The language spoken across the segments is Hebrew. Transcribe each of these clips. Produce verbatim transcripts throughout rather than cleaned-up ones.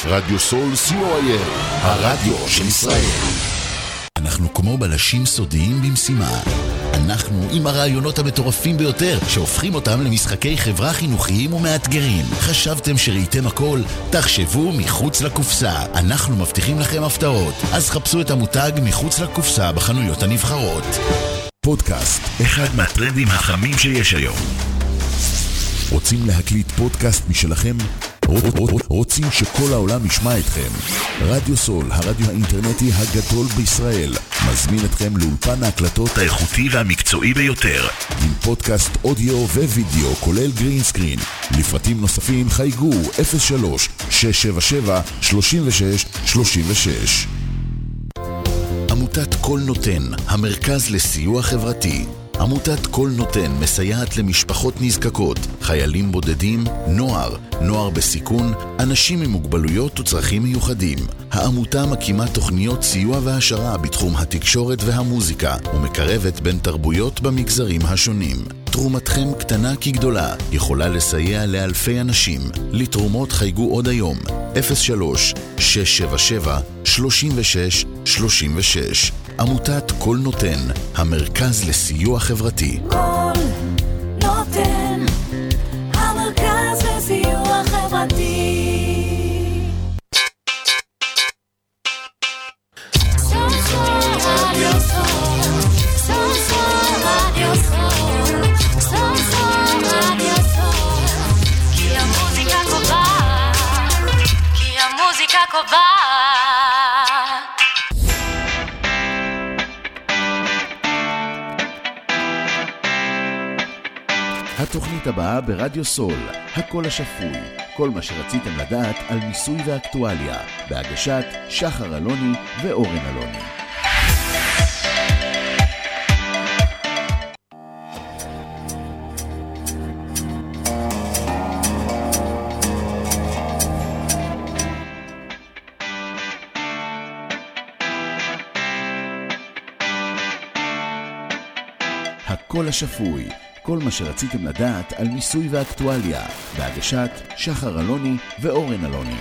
רדיו סול סי או איי אל, הרדיו של ישראל. אנחנו כמו בלשים סודיים במשימה. אנחנו עם הרעיונות המטורפים ביותר שהופכים אותם למשחקי חברה חינוכיים ומאתגרים. חשבתם שראיתם הכל? תחשבו מחוץ לקופסה. אנחנו מבטיחים לכם הפתעות. אז חפשו את המותג מחוץ לקופסה בחנויות הנבחרות. פודקאסט, אחד מהטרנדים החמים שיש היום. רוצים להקליט פודקאסט משלכם? רוצים שכל העולם ישמע אתכם? רדיו סול, הרדיו האינטרנטי הגדול בישראל, מזמין אתכם לאולפן ההקלטות האיכותי והמקצועי ביותר, עם פודקאסט אודיו ווידאו כולל גרין סקרין. לפרטים נוספים חייגו אפס שלוש שש שבע שבע שלושים ושש שלושים ושש. עמותת כל נותן, המרכז לסיוע חברתי. עמותת כל נותן מסייעת למשפחות נזקקות, חיילים בודדים, נוער, נוער בסיכון, אנשים עם מוגבלויות וצרכים מיוחדים. העמותה מקימה תוכניות סיוע והשרה בתחום התקשורת והמוזיקה, ומקרבת בין תרבויות במגזרים השונים. תרומתכם קטנה כגדולה, יכולה לסייע לאלפי אנשים. לתרומות חייגו עוד היום, אפס שלוש שש שבע שבע שלושים ושש שלושים ושש. עמותת כל נותן, המרכז לסיוע חברתי. כל נותן, המרכז לסיוע חברתי. סול סול רדיו סול, סול סול רדיו סול, סול סול רדיו סול. כי המוזיקה קובעת, כי המוזיקה קובעת. התוכנית הבאה ברדיו סול, הקול השפוי, כל מה שרציתם לדעת על מיסוי ואקטואליה, בהגשת שחר אלוני ואורן אלוני. הקול השפוי, כל מה שרציתם לדעת על מיסוי ואקטואליה, בהגשת שחר אלוני ואורן אלוני.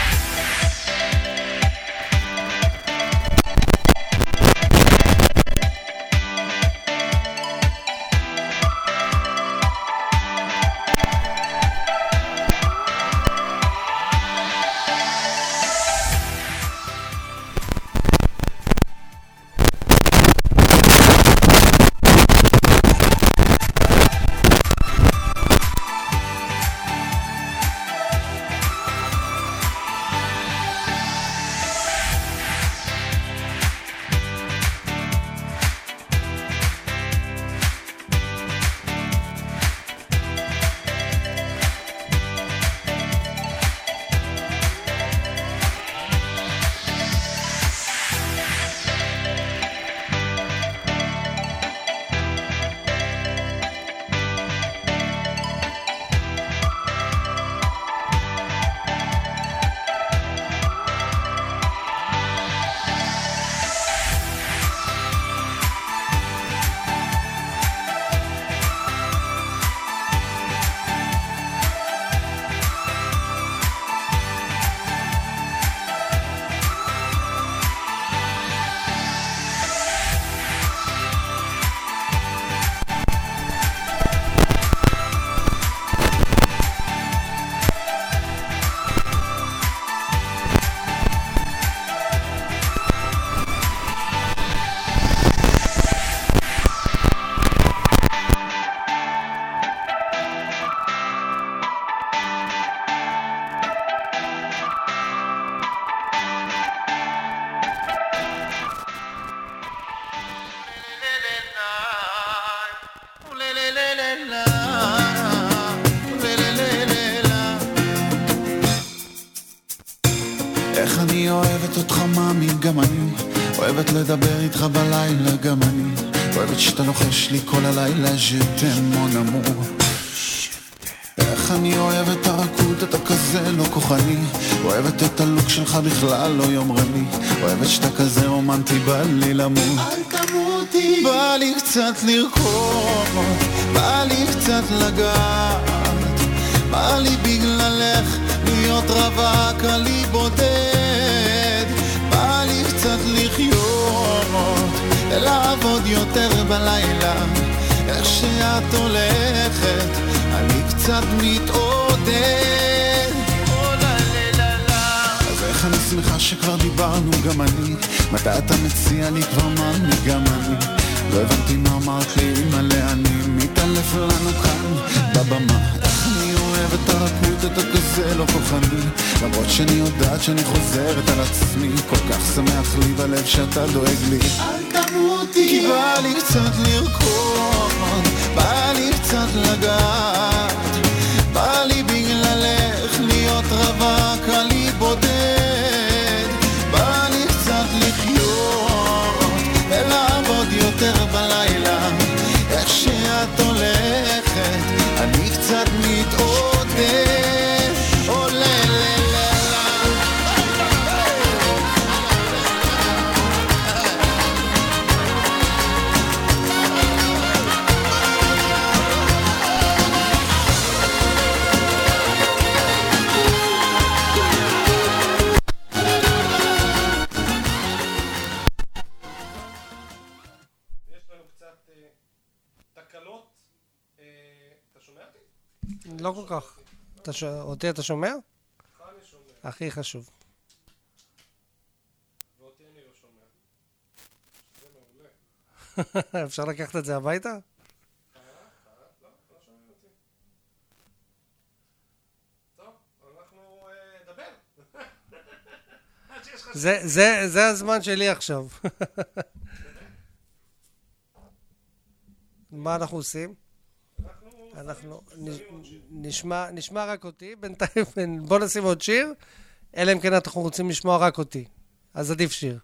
איך אני אוהבת אותך מאמי, גם אני אוהבת לדבר איתך בלילה, גם אני אוהבת שאתה לוחש לי כל הלילה ז'תם מון אמור. איך אני אוהבת הרקוד, אתה כזה לא כוחני, אוהבת את הלוק שלך בכלל לא יומרני, אוהבת שאתה כזה רומנטי, בא לי למות, אל תמותי, בא לי קצת לרקוד, בא לי קצת לגעת, בא לי בגללך להיות רווק, קל לי בודד, בא לי קצת לחיות, לעבוד יותר בלילה, איך שאת הולכת, אני קצת מתעודד. אז איך אני שמחה שכבר דיברנו גם אני, מתי אתה מציע לי כבר מאמי גם אני, לא הבנתי מה אמרת לי מלא אני מתעלף לנו כאן בבמה. איך אני אוהב את הרכות, את הכזה לא כוחני, למרות שאני יודעת שאני חוזרת על עצמי, כל כך שמח לי בלב שאתה דואג לי. אל תמותי, כי בא לי קצת לרקוד, בא לי קצת לגעת, בא לי בגללך להיות רווק, קל לי בודד, בא לי קצת לחיות ולעבוד יותר בלילה, איך שאת הולכת אני קצת מתעודד. עולה לא כל כך. אתה ש... אותי אתה שומע? אני שומע. הכי חשוב. ואותי אני לא שומע. זה מעולה. אפשר לקחת את זה הביתה? לא, לא שומעים אותי. טוב, אנחנו נדבר. זה, זה, זה הזמן שלי עכשיו. מה אנחנו עושים? אנחנו נשמע, נשמע רק אותי, בינתיים בוא נשים עוד שיר, אלא אם כן אנחנו רוצים לשמוע רק אותי, אז עדיף שיר.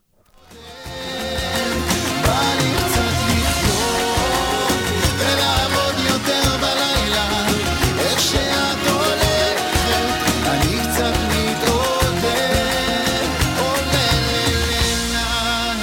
בא לי קצת לחיות ולעבוד יותר בלילה, איך שאת הולכת אני קצת מתעודד. עולה ללילה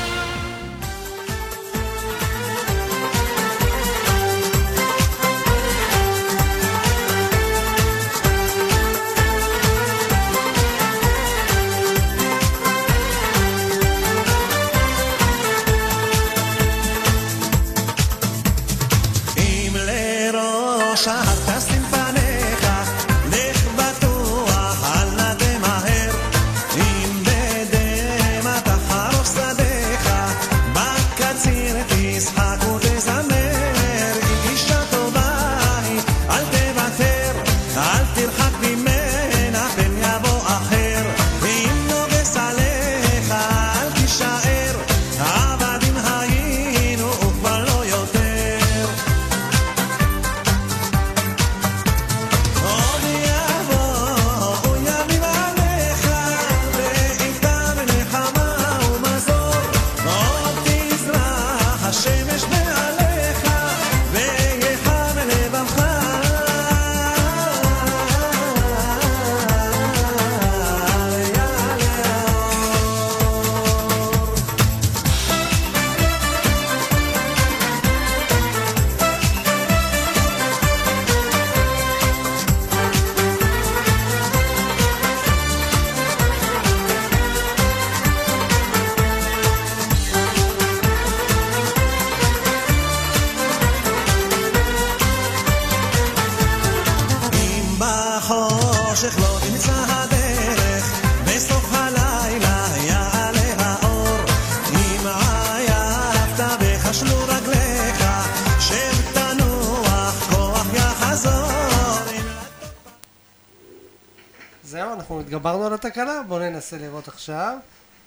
אנחנו התגברנו על התקלה, בואו ננסה לראות עכשיו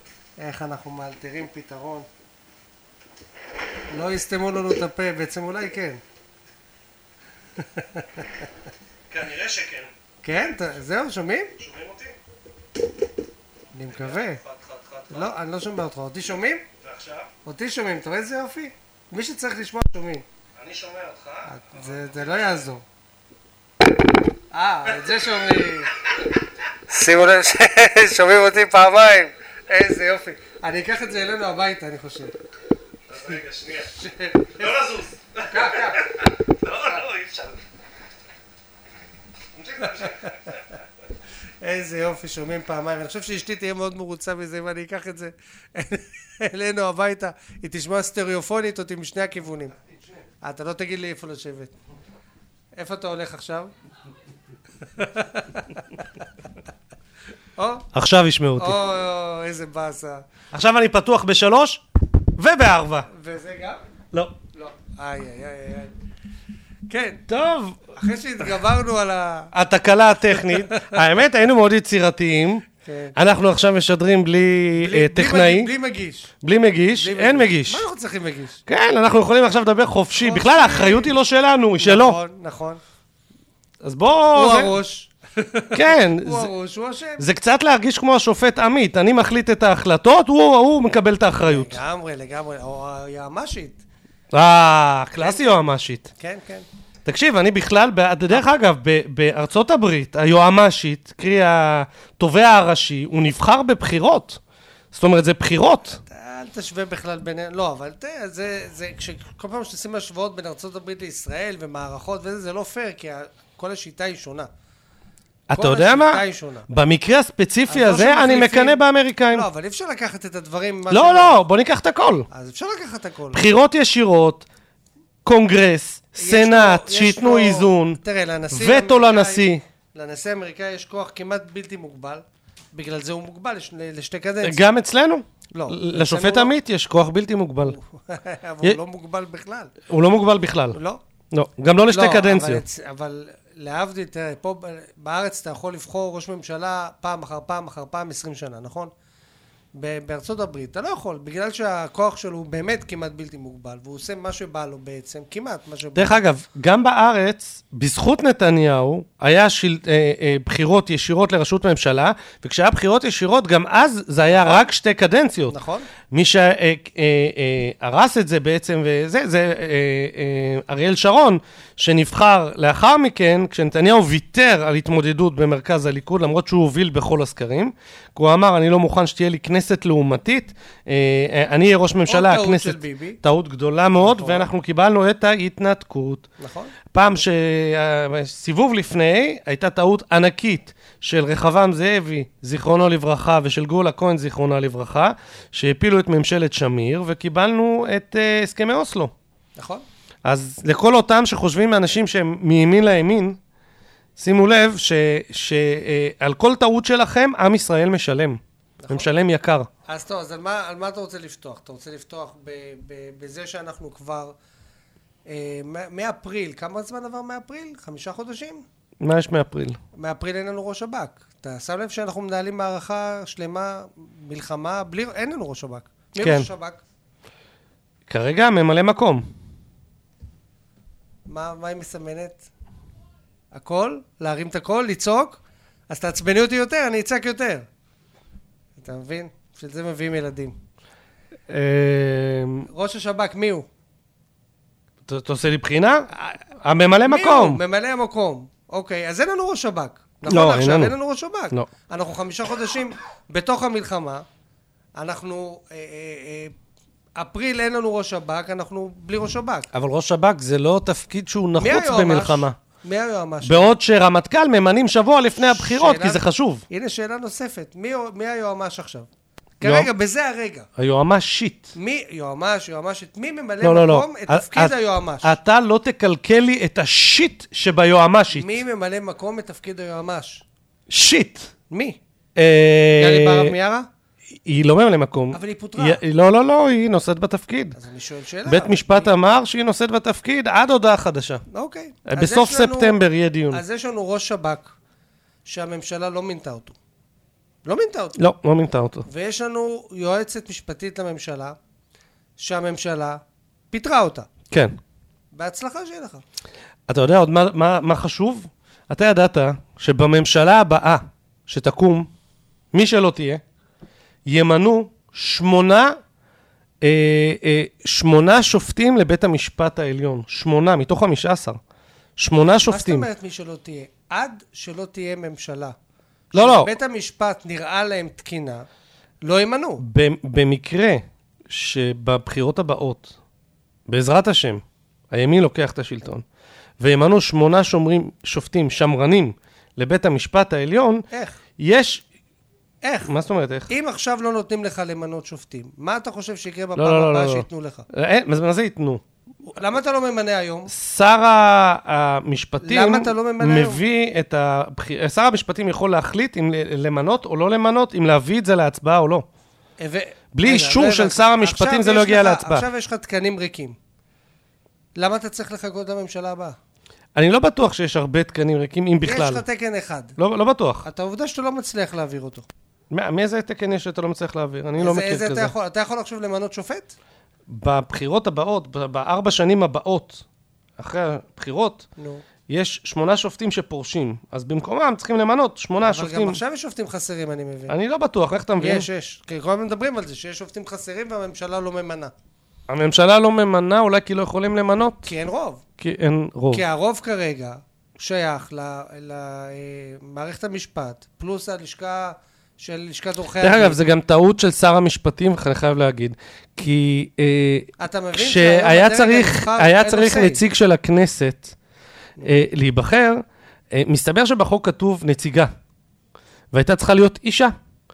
איך אנחנו מאלתרים פתרון. לא יסתמו לנו את הפה, בעצם אולי כן. כנראה שכן. כן? זהו, שומעים? שומעים אותי? אני מקווה. לא, אני לא שומע אותך. אותי שומעים? ועכשיו? אותי שומעים, אתה רואה איזה יופי? מי שצריך לשמוע שומעים. אני שומע אותך. זה לא יעזור. אה, את זה שומעים. שימו לב ששומעים אותי פעמיים. איזה יופי. אני אקח את זה אלינו הביתה, אני חושב. אז רגע, שנייה. לא לזוז. כך, כך. לא, לא, אי אפשר. איזה יופי, שומעים פעמיים. אני חושב שאשתי תהיה מאוד מרוצה מזה, ואני אקח את זה אלינו הביתה. היא תשמע סטריאופונית אותי משני הכיוונים. אתה לא תגיד לי איפה לשבת. איפה אתה הולך עכשיו? עכשיו ישמעו אותי. או, איזה באסה. עכשיו אני פתוח בשלוש ובארבע. וזה גם? לא. לא. איי, איי, איי, איי. כן. טוב. אחרי שהתגברנו על ה... התקלה הטכנית. האמת, היינו מאוד יצירתיים. כן. אנחנו עכשיו משדרים בלי בלי- טכנאי. בלי מגיש. בלי מגיש. בלי אין מגיש. מה אנחנו צריכים מגיש? כן, אנחנו יכולים עכשיו לדבר חופשי. חופשי. בכלל, האחריות היא לא שלנו, היא שלו. נכון, נכון. אז בוא... הוא זה- הראש. כן. הוא זה- הראש, הוא אשם. זה קצת להרגיש כמו השופט עמית. אני מחליט את ההחלטות, הוא הוא מקבל את האחריות. לגמרי, לגמרי. או היועמ"שית. אה, קלאסי יועמ"שית. כן, כן. תקשיב, אני בכלל, ב- דרך אגב, ב- בארצות הברית, היועמ"שית, קרי התובע הראשי, הוא נבחר בבחירות. זאת אומרת, זה בחירות. אל תשווה בכלל ביניהם, לא, אבל תראה, זה, זה, כשכל פעם שתשים השוואות בין ארצות הברית לישראל ומערכות וזה, זה לא פייר, כי ה- כל השיטה היא שונה. אתה יודע מה? השיטה היא שונה. במקרה הספציפי אז לא הזה, אני שמחליפים- מקנא באמריקאים. לא, אבל אי אפשר לקחת את הדברים... מה לא, שלא- לא, בוא ניקח את הכל. אז אפשר לקחת הכל. בחירות ישירות, קונגרס, יש סנאט, לו- יש שייתנו לו- איזון, תראה, לנשיא וטו האמריקאי- לנשיא. לנשיא האמריקאי יש כוח כמעט בלתי מוגבל, בגלל זה הוא מוגבל לש- לשתי קדנציות. גם אצלנו. לא. לשופט אצלנו לא. עמית יש כוח בלתי מוגבל. אבל הוא לא מוגבל בכלל. הוא לא מוגבל בכלל. לא. לא, גם לא לשתי לא, אבל קדנציות. אצ- אבל להבדיל, תראה, פה ב- בארץ אתה יכול לבחור ראש ממשלה פעם אחר פעם אחר פעם עשרים שנה, נכון? ב- בארצות הברית אתה לא יכול, בגלל שהכוח שלו הוא באמת כמעט בלתי מוגבל, והוא עושה מה שבא לו בעצם, כמעט מה שבא דרך לו. אגב, גם בארץ, בזכות נתניהו, היה שיל, אה, אה, בחירות ישירות לראשות ממשלה, וכשהיה בחירות ישירות, גם אז זה היה רק שתי קדנציות. נכון? מי שהרס את זה בעצם, וזה, זה אה, אה, אריאל שרון, שנבחר לאחר מכן, כשנתניהו ויתר על התמודדות במרכז הליכוד, למרות שהוא הוביל בכל הסקרים, כי הוא אמר, אני לא מוכן שתהיה לי כנסת לעומתית, אה, אה, אני אהיה ראש ממשלה, טעות הכנסת... של ביבי. טעות גדולה מאוד, נכון. ואנחנו קיבלנו את ההתנתקות. נכון? פעם שסיבוב לפני, הייתה טעות ענקית של רחבעם זאבי, זיכרונו לברכה, ושל גאולה כהן, זיכרונה לברכה, שהפילו את ממשלת שמיר, וקיבלנו את uh, הסכמי אוסלו. נכון? אז לכל אותם שחושבים מאנשים שהם מימין לימין, שימו לב שעל כל טעות שלכם, עם ישראל משלם. נכון. משלם יקר. אז טוב, אז על מה, על מה אתה רוצה לפתוח? אתה רוצה לפתוח ב, ב, בזה שאנחנו כבר, אה, מ- מאפריל, כמה זמן עבר מאפריל? חמישה חודשים? מה יש מאפריל? מאפריל אין לנו ראש שב"כ. אתה שם לב שאנחנו מנהלים מערכה שלמה, מלחמה, בלי, אין לנו ראש שב"כ. מי כן. ראש שב"כ? כרגע ממלא מקום. מה, מה היא מסמנת? הכל? להרים את הכל? לצעוק? אז תעצבני אותי יותר, אני אצעק יותר. אתה מבין? בשביל זה מביאים ילדים. אה, ראש השב"כ, מי הוא? אתה אתה עושה לי בחינה? הממלא מי מקום. הוא? ממלא המקום. אוקיי, אז אין לנו ראש שב"כ. נכון, לא, אין עכשיו לנו. אין לנו ראש שב"כ. לא. אנחנו חמישה חודשים בתוך המלחמה. אנחנו... אה, אה, אה, אפריל אין לנו ראש שב"כ, אנחנו בלי ראש שב"כ. אבל ראש שב"כ זה לא תפקיד שהוא מי נחוץ היועמ"ש? במלחמה. מי היועמ"ש? בעוד שרמטכ"ל ממנים שבוע לפני הבחירות, שאלה- כי זה חשוב. הנה שאלה נוספת. מי, מי היועמ"ש עכשיו? כרגע, בזה הרגע. היועמ"ש שיט. מי, יועמ"ש, יועמ"שית, מי ממלא לא, לא, לא. מקום את תפקיד אז- היועמ"ש? אתה לא תקלקל לי את השיט שביועמ"שית. מי ממלא מקום את תפקיד היועמ"ש? שיט. מי? אה, גלי בהרב מיארה? היא לא ממלא מקום. אבל היא פוטרה. היא- לא, לא, לא, היא נושאת בתפקיד. אז אני שואל שאלה. בית אבל- משפט אמר שהיא נושאת בתפקיד עד הודעה חדשה. אוקיי. אז בסוף יש לנו- ספטמבר יהיה דיון. אז יש לנו ראש שב"כ שהממשלה לא מינתה אותו. לא מינתה אותו. לא, לא מינתה אותו. ויש לנו יועצת משפטית לממשלה שהממשלה פיטרה אותה. כן. בהצלחה שיהיה לך. אתה יודע עוד מה, מה, מה חשוב? אתה ידעת שבממשלה הבאה שתקום, מי שלא תהיה, ימנו שמונה, אה, אה, שמונה שופטים לבית המשפט העליון. שמונה, מתוך חמישה עשר. שמונה מה זאת שופטים. אומרת מי שלא תהיה? עד שלא תהיה ממשלה. לא, לא. בית המשפט נראה להם תקינה, לא ימנו. ב- במקרה שבבחירות הבאות, בעזרת השם, הימין לוקח את השלטון, וימנו שמונה שומרים, שופטים שמרנים לבית המשפט העליון, איך? יש... איך? מה זאת אומרת, איך? אם עכשיו לא נותנים לך למנות שופטים, מה אתה חושב שיקרה בפעם לא, לא, הבאה לא, לא. שייתנו לך? אה, מה מה זה ייתנו? למה אתה לא ממנה היום? שר המשפטים למה אתה לא ממנה היום? מביא את הבחיר... שר המשפטים יכול להחליט אם למנות או לא למנות, אם להביא את זה להצבעה או לא. ו... בלי רגע, אישור רגע, של שר המשפטים עכשיו זה לא יש יגיע לך- להצבעה. עכשיו יש לך תקנים ריקים. למה אתה צריך לחכות לממשלה הבאה? אני לא בטוח שיש הרבה תקנים ריקים, אם בכלל. יש לך תקן אחד. לא, לא בטוח. אתה עובדה שאתה לא מצליח להעביר אותו. מה- מאיזה תקן יש שאתה לא מצליח להעביר? אני לא איזה- מכיר איזה אתה כזה. יכול? אתה יכול עכשיו למנות שופט? בבחירות הבאות, ב- בארבע שנים הבאות, אחרי הבחירות, נו. יש שמונה שופטים שפורשים. אז במקומם צריכים למנות שמונה אבל גם שופטים. עכשיו יש שופטים חסרים, אני מבין. אני לא בטוח, איך אתה מבין? יש, יש. כי כל הזמן מדברים על זה, שיש שופטים חסרים והממשלה לא ממנה. הממשלה לא ממנה, אולי כי לא יכולים למנות? כי אין רוב. כי אין רוב. כי הרוב כרגע שייך למערכת המשפט, פלוס הלשכה של לשכת עורכי דרך אגב, זה גם טעות של שר המשפטים, אני חייב להגיד. כי אה, אתה מבין כשהיה שהיום הדרג צריך, הנבחר היה אין צריך לו say. נציג של הכנסת אה, להיבחר, אה, מסתבר שבחוק כתוב נציגה, והייתה צריכה להיות אישה.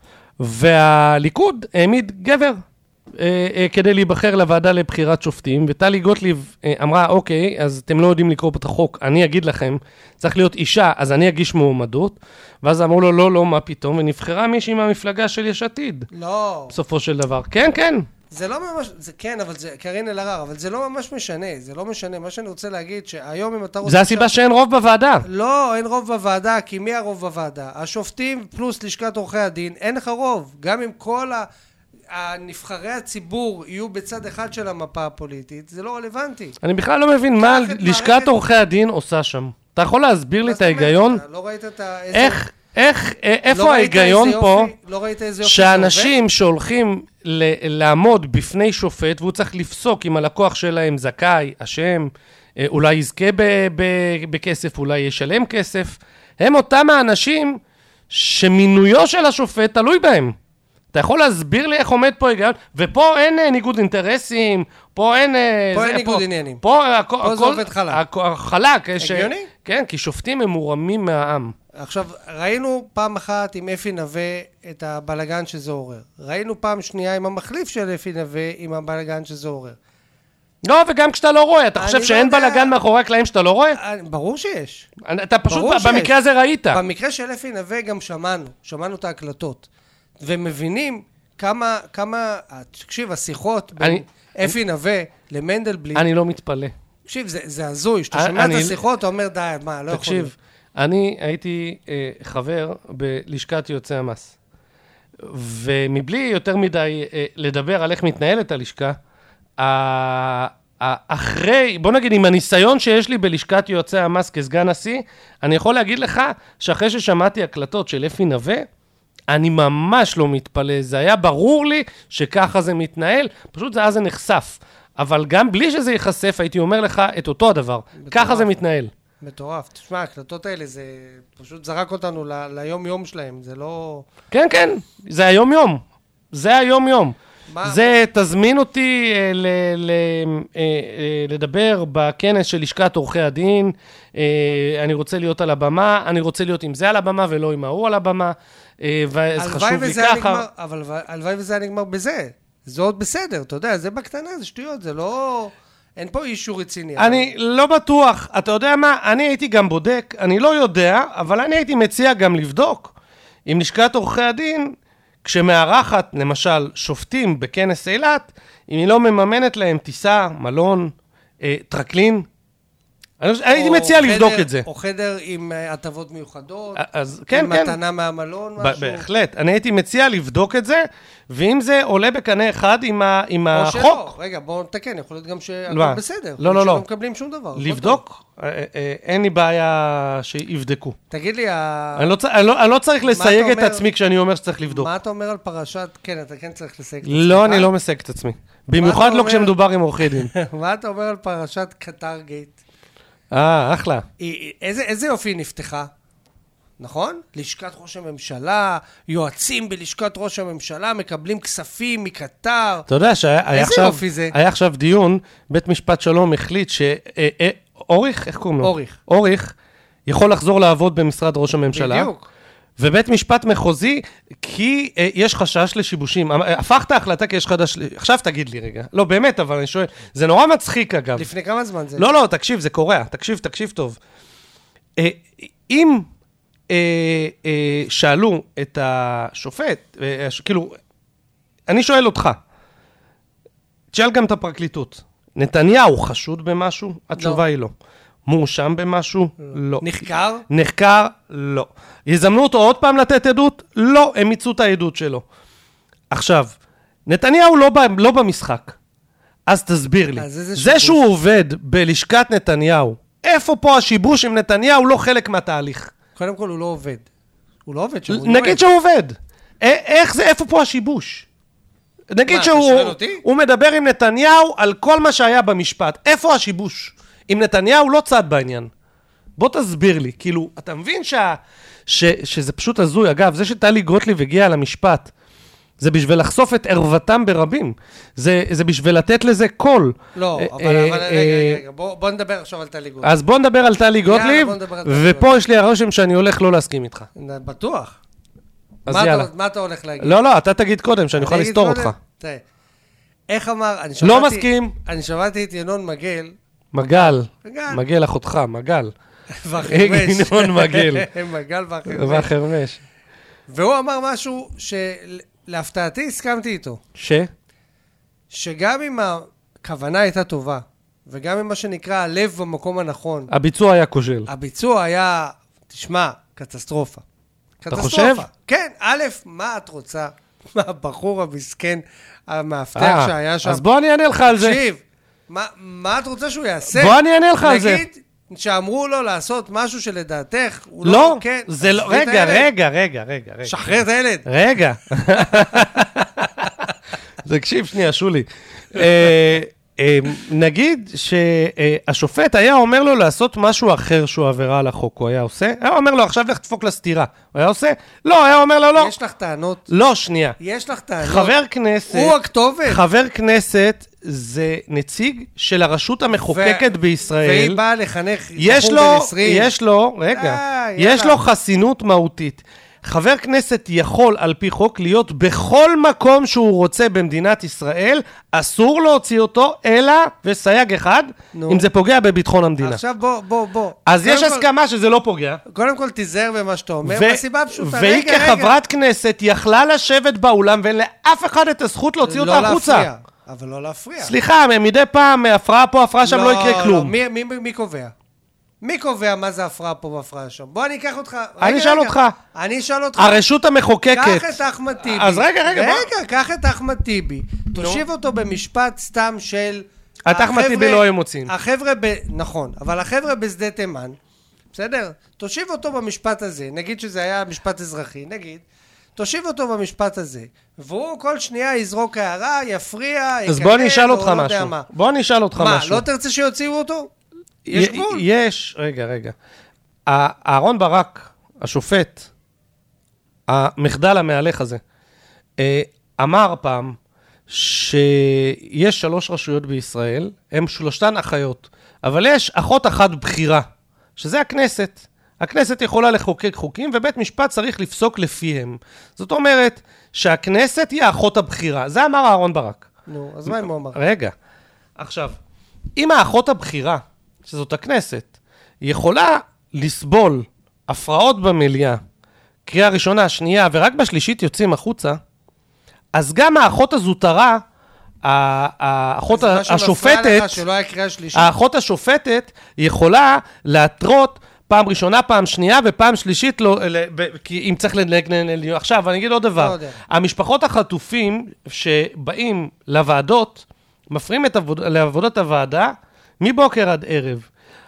והליכוד העמיד גבר אה, אה, כדי להיבחר לוועדה לבחירת שופטים, וטלי גוטליב אה, אמרה, אוקיי, אז אתם לא יודעים לקרוא את החוק, אני אגיד לכם, צריך להיות אישה, אז אני אגיש מועמדות, ואז אמרו לו, לא, לא, מה פתאום, ונבחרה מישהי מהמפלגה של יש עתיד, לא, בסופו של דבר. כן, כן. זה לא ממש, זה כן, אבל זה, קרין אלהרר, אבל זה לא ממש משנה, זה לא משנה. מה שאני רוצה להגיד, שהיום אם אתה רוצה... זה הסיבה שאין רוב בוועדה. לא, אין רוב בוועדה, כי מי הרוב בוועדה? השופטים פלוס לשכת עורכי הדין, אין לך רוב. גם אם כל ה... הנבחרי הציבור יהיו בצד אחד של המפה הפוליטית, זה לא רלוונטי. אני בכלל לא מבין מה קח את לשכת מערכת- עורכי הדין עושה שם. אתה יכול להסביר לי מה את זאת אומרת? ההיגיון? אתה לא ראית את ה... איזה- איך, איך, אה, לא איפה ראית ההיגיון איזה פה, יופי- לא ראית איזה יופי זה עובד? שאנשים שהולכים ל- לעמוד בפני שופט, והוא צריך לפסוק אם הלקוח שלהם זכאי, אשם, אה, אולי יזכה ב- ב- בכסף, אולי ישלם כסף, הם אותם האנשים שמינויו של השופט תלוי בהם. אתה יכול להסביר לי איך עומד פה היגיון? ופה אין אה, ניגוד אינטרסים, פה אין... אה, פה זה, אין ניגוד עניינים. פה, הכ- פה זה הכל- עובד חלק. הכ- חלק. יש- הגיוני? כן, כי שופטים הם מורמים מהעם. עכשיו, ראינו פעם אחת עם אפי נווה את הבלגן שזה עורר. ראינו פעם שנייה עם המחליף של אפי נווה עם הבלגן שזה עורר. לא, וגם כשאתה לא רואה, אתה אני חושב לא שאין יודע. בלגן מאחורי הקלעים שאתה לא רואה? אה, ברור שיש. אתה פשוט ברור שיש. במקרה הזה ראית. במקרה של אפי נווה גם שמענו, שמענו את ההקלטות. ומבינים כמה, כמה, תקשיב, השיחות בין אני- אפי נווה למנדלבליט, אני לא מתפלא. תקשיב, זה, זה הזוי, שאתה אני- שומע את אני- השיחות, אתה אומר, די, מה, לא יכול להיות. תקשיב, אני הייתי אה, חבר בלשכת יועצי המס, ומבלי יותר מדי אה, לדבר על איך מתנהלת הלשכה, ה- ה- אחרי, בוא נגיד, עם הניסיון שיש לי בלשכת יועצי המס כסגן נשיא, אני יכול להגיד לך שאחרי ששמעתי הקלטות של אפי נווה, אני ממש לא מתפלא, זה היה ברור לי שככה זה מתנהל, פשוט זה אז זה נחשף. אבל גם בלי שזה ייחשף, הייתי אומר לך את אותו הדבר. ככה זה מתנהל. מטורף. תשמע, ההקלטות האלה, זה פשוט זרק אותנו ל- ליום-יום שלהם, זה לא... כן, כן, זה היום-יום. זה היום-יום. מה? זה, תזמין אותי אה, ל, ל, אה, אה, לדבר בכנס של לשכת עורכי הדין, אה, אני רוצה להיות על הבמה, אני רוצה להיות עם זה על הבמה ולא עם ההוא על הבמה, אה, וזה הלוואי חשוב לי וזה היה ככה. נגמר, אבל הלוואי וזה היה נגמר בזה. זה עוד בסדר, אתה יודע, זה בקטנה, זה שטויות, זה לא... אין פה אישור רציני. אני לא בטוח, אתה יודע מה, אני הייתי גם בודק, אני לא יודע, אבל אני הייתי מציע גם לבדוק עם לשכת עורכי הדין, כשמארחת, למשל, שופטים בכנס אילת, אם היא לא מממנת להם טיסה, מלון, אה, טרקלין, אני, הייתי או מציע לבדוק חדר- את זה. או חדר עם אה, הטבות מיוחדות, אז כן, עם כן. מתנה מהמלון, ב- משהו. בהחלט, אני הייתי מציע לבדוק את זה, ואם זה עולה בקנה אחד עם, ה, עם או החוק, שלא. רגע, בואו נתקן, יכול להיות גם שהכל לא. בסדר. לא, לא, שלא לא. מקבלים שום דבר. הכל טוב. לבדוק, אה, אה, אין לי בעיה שיבדקו. תגיד לי, ה- אני לא, צ- אני, לא, אני לא צריך לסייג את אומר- עצמי כשאני אומר שצריך לבדוק. מה אתה אומר על פרשת... כן, אתה כן צריך לסייג את לא, עצמך. אני לא מסייג את עצמי. במיוחד אתה לא אומר? כשמדובר עם עורכי דין. מה אתה אומר על פרשת קטר גייט? אה, אחלה. היא- איזה, איזה יופי היא נפתחה, נכון? לשכת ראש הממשלה, יועצים בלשכת ראש הממשלה, מקבלים כספים מקטר. אתה יודע שהיה היה איזה עכשיו, יופי זה. היה עכשיו דיון, בית משפט שלום החליט ש... אה, אה, אוריך, איך קוראים לו? אוריך. אוריך יכול לחזור לעבוד במשרד ראש הממשלה. בדיוק. ובית משפט מחוזי, כי אה, יש חשש לשיבושים. הפכת ההחלטה כי יש חדש... עכשיו תגיד לי רגע. לא, באמת, אבל אני שואל. זה נורא מצחיק, אגב. לפני כמה זמן זה? לא, לא, תקשיב, זה קורע. תקשיב, תקשיב טוב. אה, אם אה, אה, שאלו את השופט, אה, כאילו, אני שואל אותך, תשאל גם את הפרקליטות. נתניהו חשוד במשהו? התשובה היא לא. מורשם במשהו? לא. נחקר? נחקר? לא. יזמנו אותו עוד פעם לתת עדות? לא, הם מיצו את העדות שלו. עכשיו, נתניהו לא, לא במשחק. אז תסביר לי. אז איזה זה שיבוש? שהוא עובד בלשכת נתניהו, איפה פה השיבוש עם נתניהו לא חלק מהתהליך? קודם כל הוא לא עובד. הוא לא עובד שם, הוא נגיד נועד. שהוא עובד. א- איך זה, איפה פה השיבוש? נגיד מה, שהוא אתה שואל אותי? הוא מדבר עם נתניהו על כל מה שהיה במשפט. איפה השיבוש? אם נתניהו לא צד בעניין. בוא תסביר לי. כאילו, אתה מבין שה, ש, שזה פשוט הזוי. אגב, זה שטלי גוטליב הגיעה למשפט, זה בשביל לחשוף את ערוותם ברבים. זה, זה בשביל לתת לזה קול. לא, אה, אבל, אה, אבל אה, רגע, רגע, בוא, בוא נדבר עכשיו על טלי גוטליב. אז בוא נדבר על טלי גוטליב, בוא נדבר על טלי ופה גוטליב. יש לי הרושם שאני הולך לא להסכים איתך. בטוח. אז מה יאללה. אתה, מה אתה הולך להגיד? לא, לא, אתה תגיד קודם, שאני אוכל אני אגיד לסתור קודם? אותך. תראה, איך אמר, אני לא שמעתי- מסכים. אני שמעתי את ינון מגל, מגל, מגל. מגל אחותך, מגל. והחרמש. ינון מגל. מגל והחרמש. והחרמש. והוא אמר משהו שלהפתעתי הסכמתי איתו. ש? שגם אם הכוונה הייתה טובה, וגם אם מה שנקרא הלב במקום הנכון, הביצוע היה כושל. הביצוע היה, תשמע, קטסטרופה. אתה קטסטרופה. חושב? כן, א', מה את רוצה? מה הבחור המסכן, המאבטח אה, שהיה שם? אז בוא אני אענה לך על זה. תקשיב, מה, מה את רוצה שהוא יעשה? בוא אני אענה לך על זה. נגיד שאמרו לו לעשות משהו שלדעתך, הוא לא, כן, זה לא, עזבי את רגע, הילד. רגע, רגע, רגע, רגע. שחרר את הילד. רגע. תקשיב שנייה, שולי. אה, אה, נגיד שהשופט היה אומר לו לעשות משהו אחר שהוא עבירה על החוק, הוא היה עושה? היה אומר לו, עכשיו לך תדפוק לסתירה. הוא היה עושה? לא, היה אומר לו, לא. יש לך טענות? לא, שנייה. יש לך טענות? חבר כנסת, הוא הכתובת. חבר כנסת זה נציג של הרשות המחוקקת ו- בישראל. והיא באה לחנך יש בחור לו, בן עשרים. יש לו, רגע, אה, יש יאללה. לו חסינות מהותית. חבר כנסת יכול על פי חוק להיות בכל מקום שהוא רוצה במדינת ישראל, אסור להוציא אותו, אלא, וסייג אחד, נו. אם זה פוגע בביטחון המדינה. עכשיו בוא, בוא, בוא. אז יש קודם כל- הסכמה שזה לא פוגע. קודם כל תיזהר במה שאתה אומר, ו- מהסיבה הפשוטה. והיא רגע, רגע. כחברת כנסת יכלה לשבת באולם ואין לאף אחד את הזכות להוציא לא אותה החוצה. להפריע, אבל לא להפריע. סליחה, מדי פעם הפרעה פה, הפרעה שם, לא יקרה כלום. מי, מי, מי קובע? מי קובע מה זה הפרעה פה והפרעה שם? בוא אני אקח אותך. אני רגע, אשאל רגע. אותך. אני אשאל אותך. הרשות המחוקקת. קח את אחמד טיבי. אז רגע, רגע, בוא. רגע, קח את אחמד טיבי. תושיב אותו במשפט סתם של... את אחמד החבר'ה- טיבי לא היו מוצאים. החבר'ה ב... נכון, אבל החבר'ה בשדה תימן, בסדר? תושיב אותו במשפט הזה. נגיד שזה היה משפט אזרחי, נגיד. תושיב אותו במשפט הזה. והוא כל שנייה יזרוק הערה, יפריע, אז יקטן, בוא אני אשאל או אותך לא יודע משהו. מה. בוא אני אשאל אותך מה, משהו. לא תרצה שיוציאו אותו? יש י- גבול. יש, רגע, רגע. ה- אהרון ברק, השופט, המחדל המהלך הזה, אה, אמר פעם שיש שלוש רשויות בישראל, הן שלושתן אחיות, אבל יש אחות אחת בחירה, שזה הכנסת. הכנסת יכולה לחוקק חוקים, ובית משפט צריך לפסוק לפיהם. זאת אומרת שהכנסת היא האחות הבחירה. זה אמר אהרון ברק. נו, אז מה אם הוא אמר? רגע, עכשיו, אם האחות הבחירה, שזאת הכנסת, יכולה לסבול הפרעות במליאה, קריאה ראשונה, שנייה, ורק בשלישית יוצאים החוצה, אז גם האחות הזוטרה, האחות אז מה שמפריע השופטת, לך שלא היה קריאה שלישית. האחות השופטת יכולה להתרות פעם ראשונה, פעם שנייה, ופעם שלישית, לא, ב- כי אם צריך לנהל... עכשיו, אני אגיד עוד דבר. לא יודע. המשפחות החטופים שבאים לוועדות, מפריעים את עבוד... לעבודת הוועדה מבוקר עד ערב.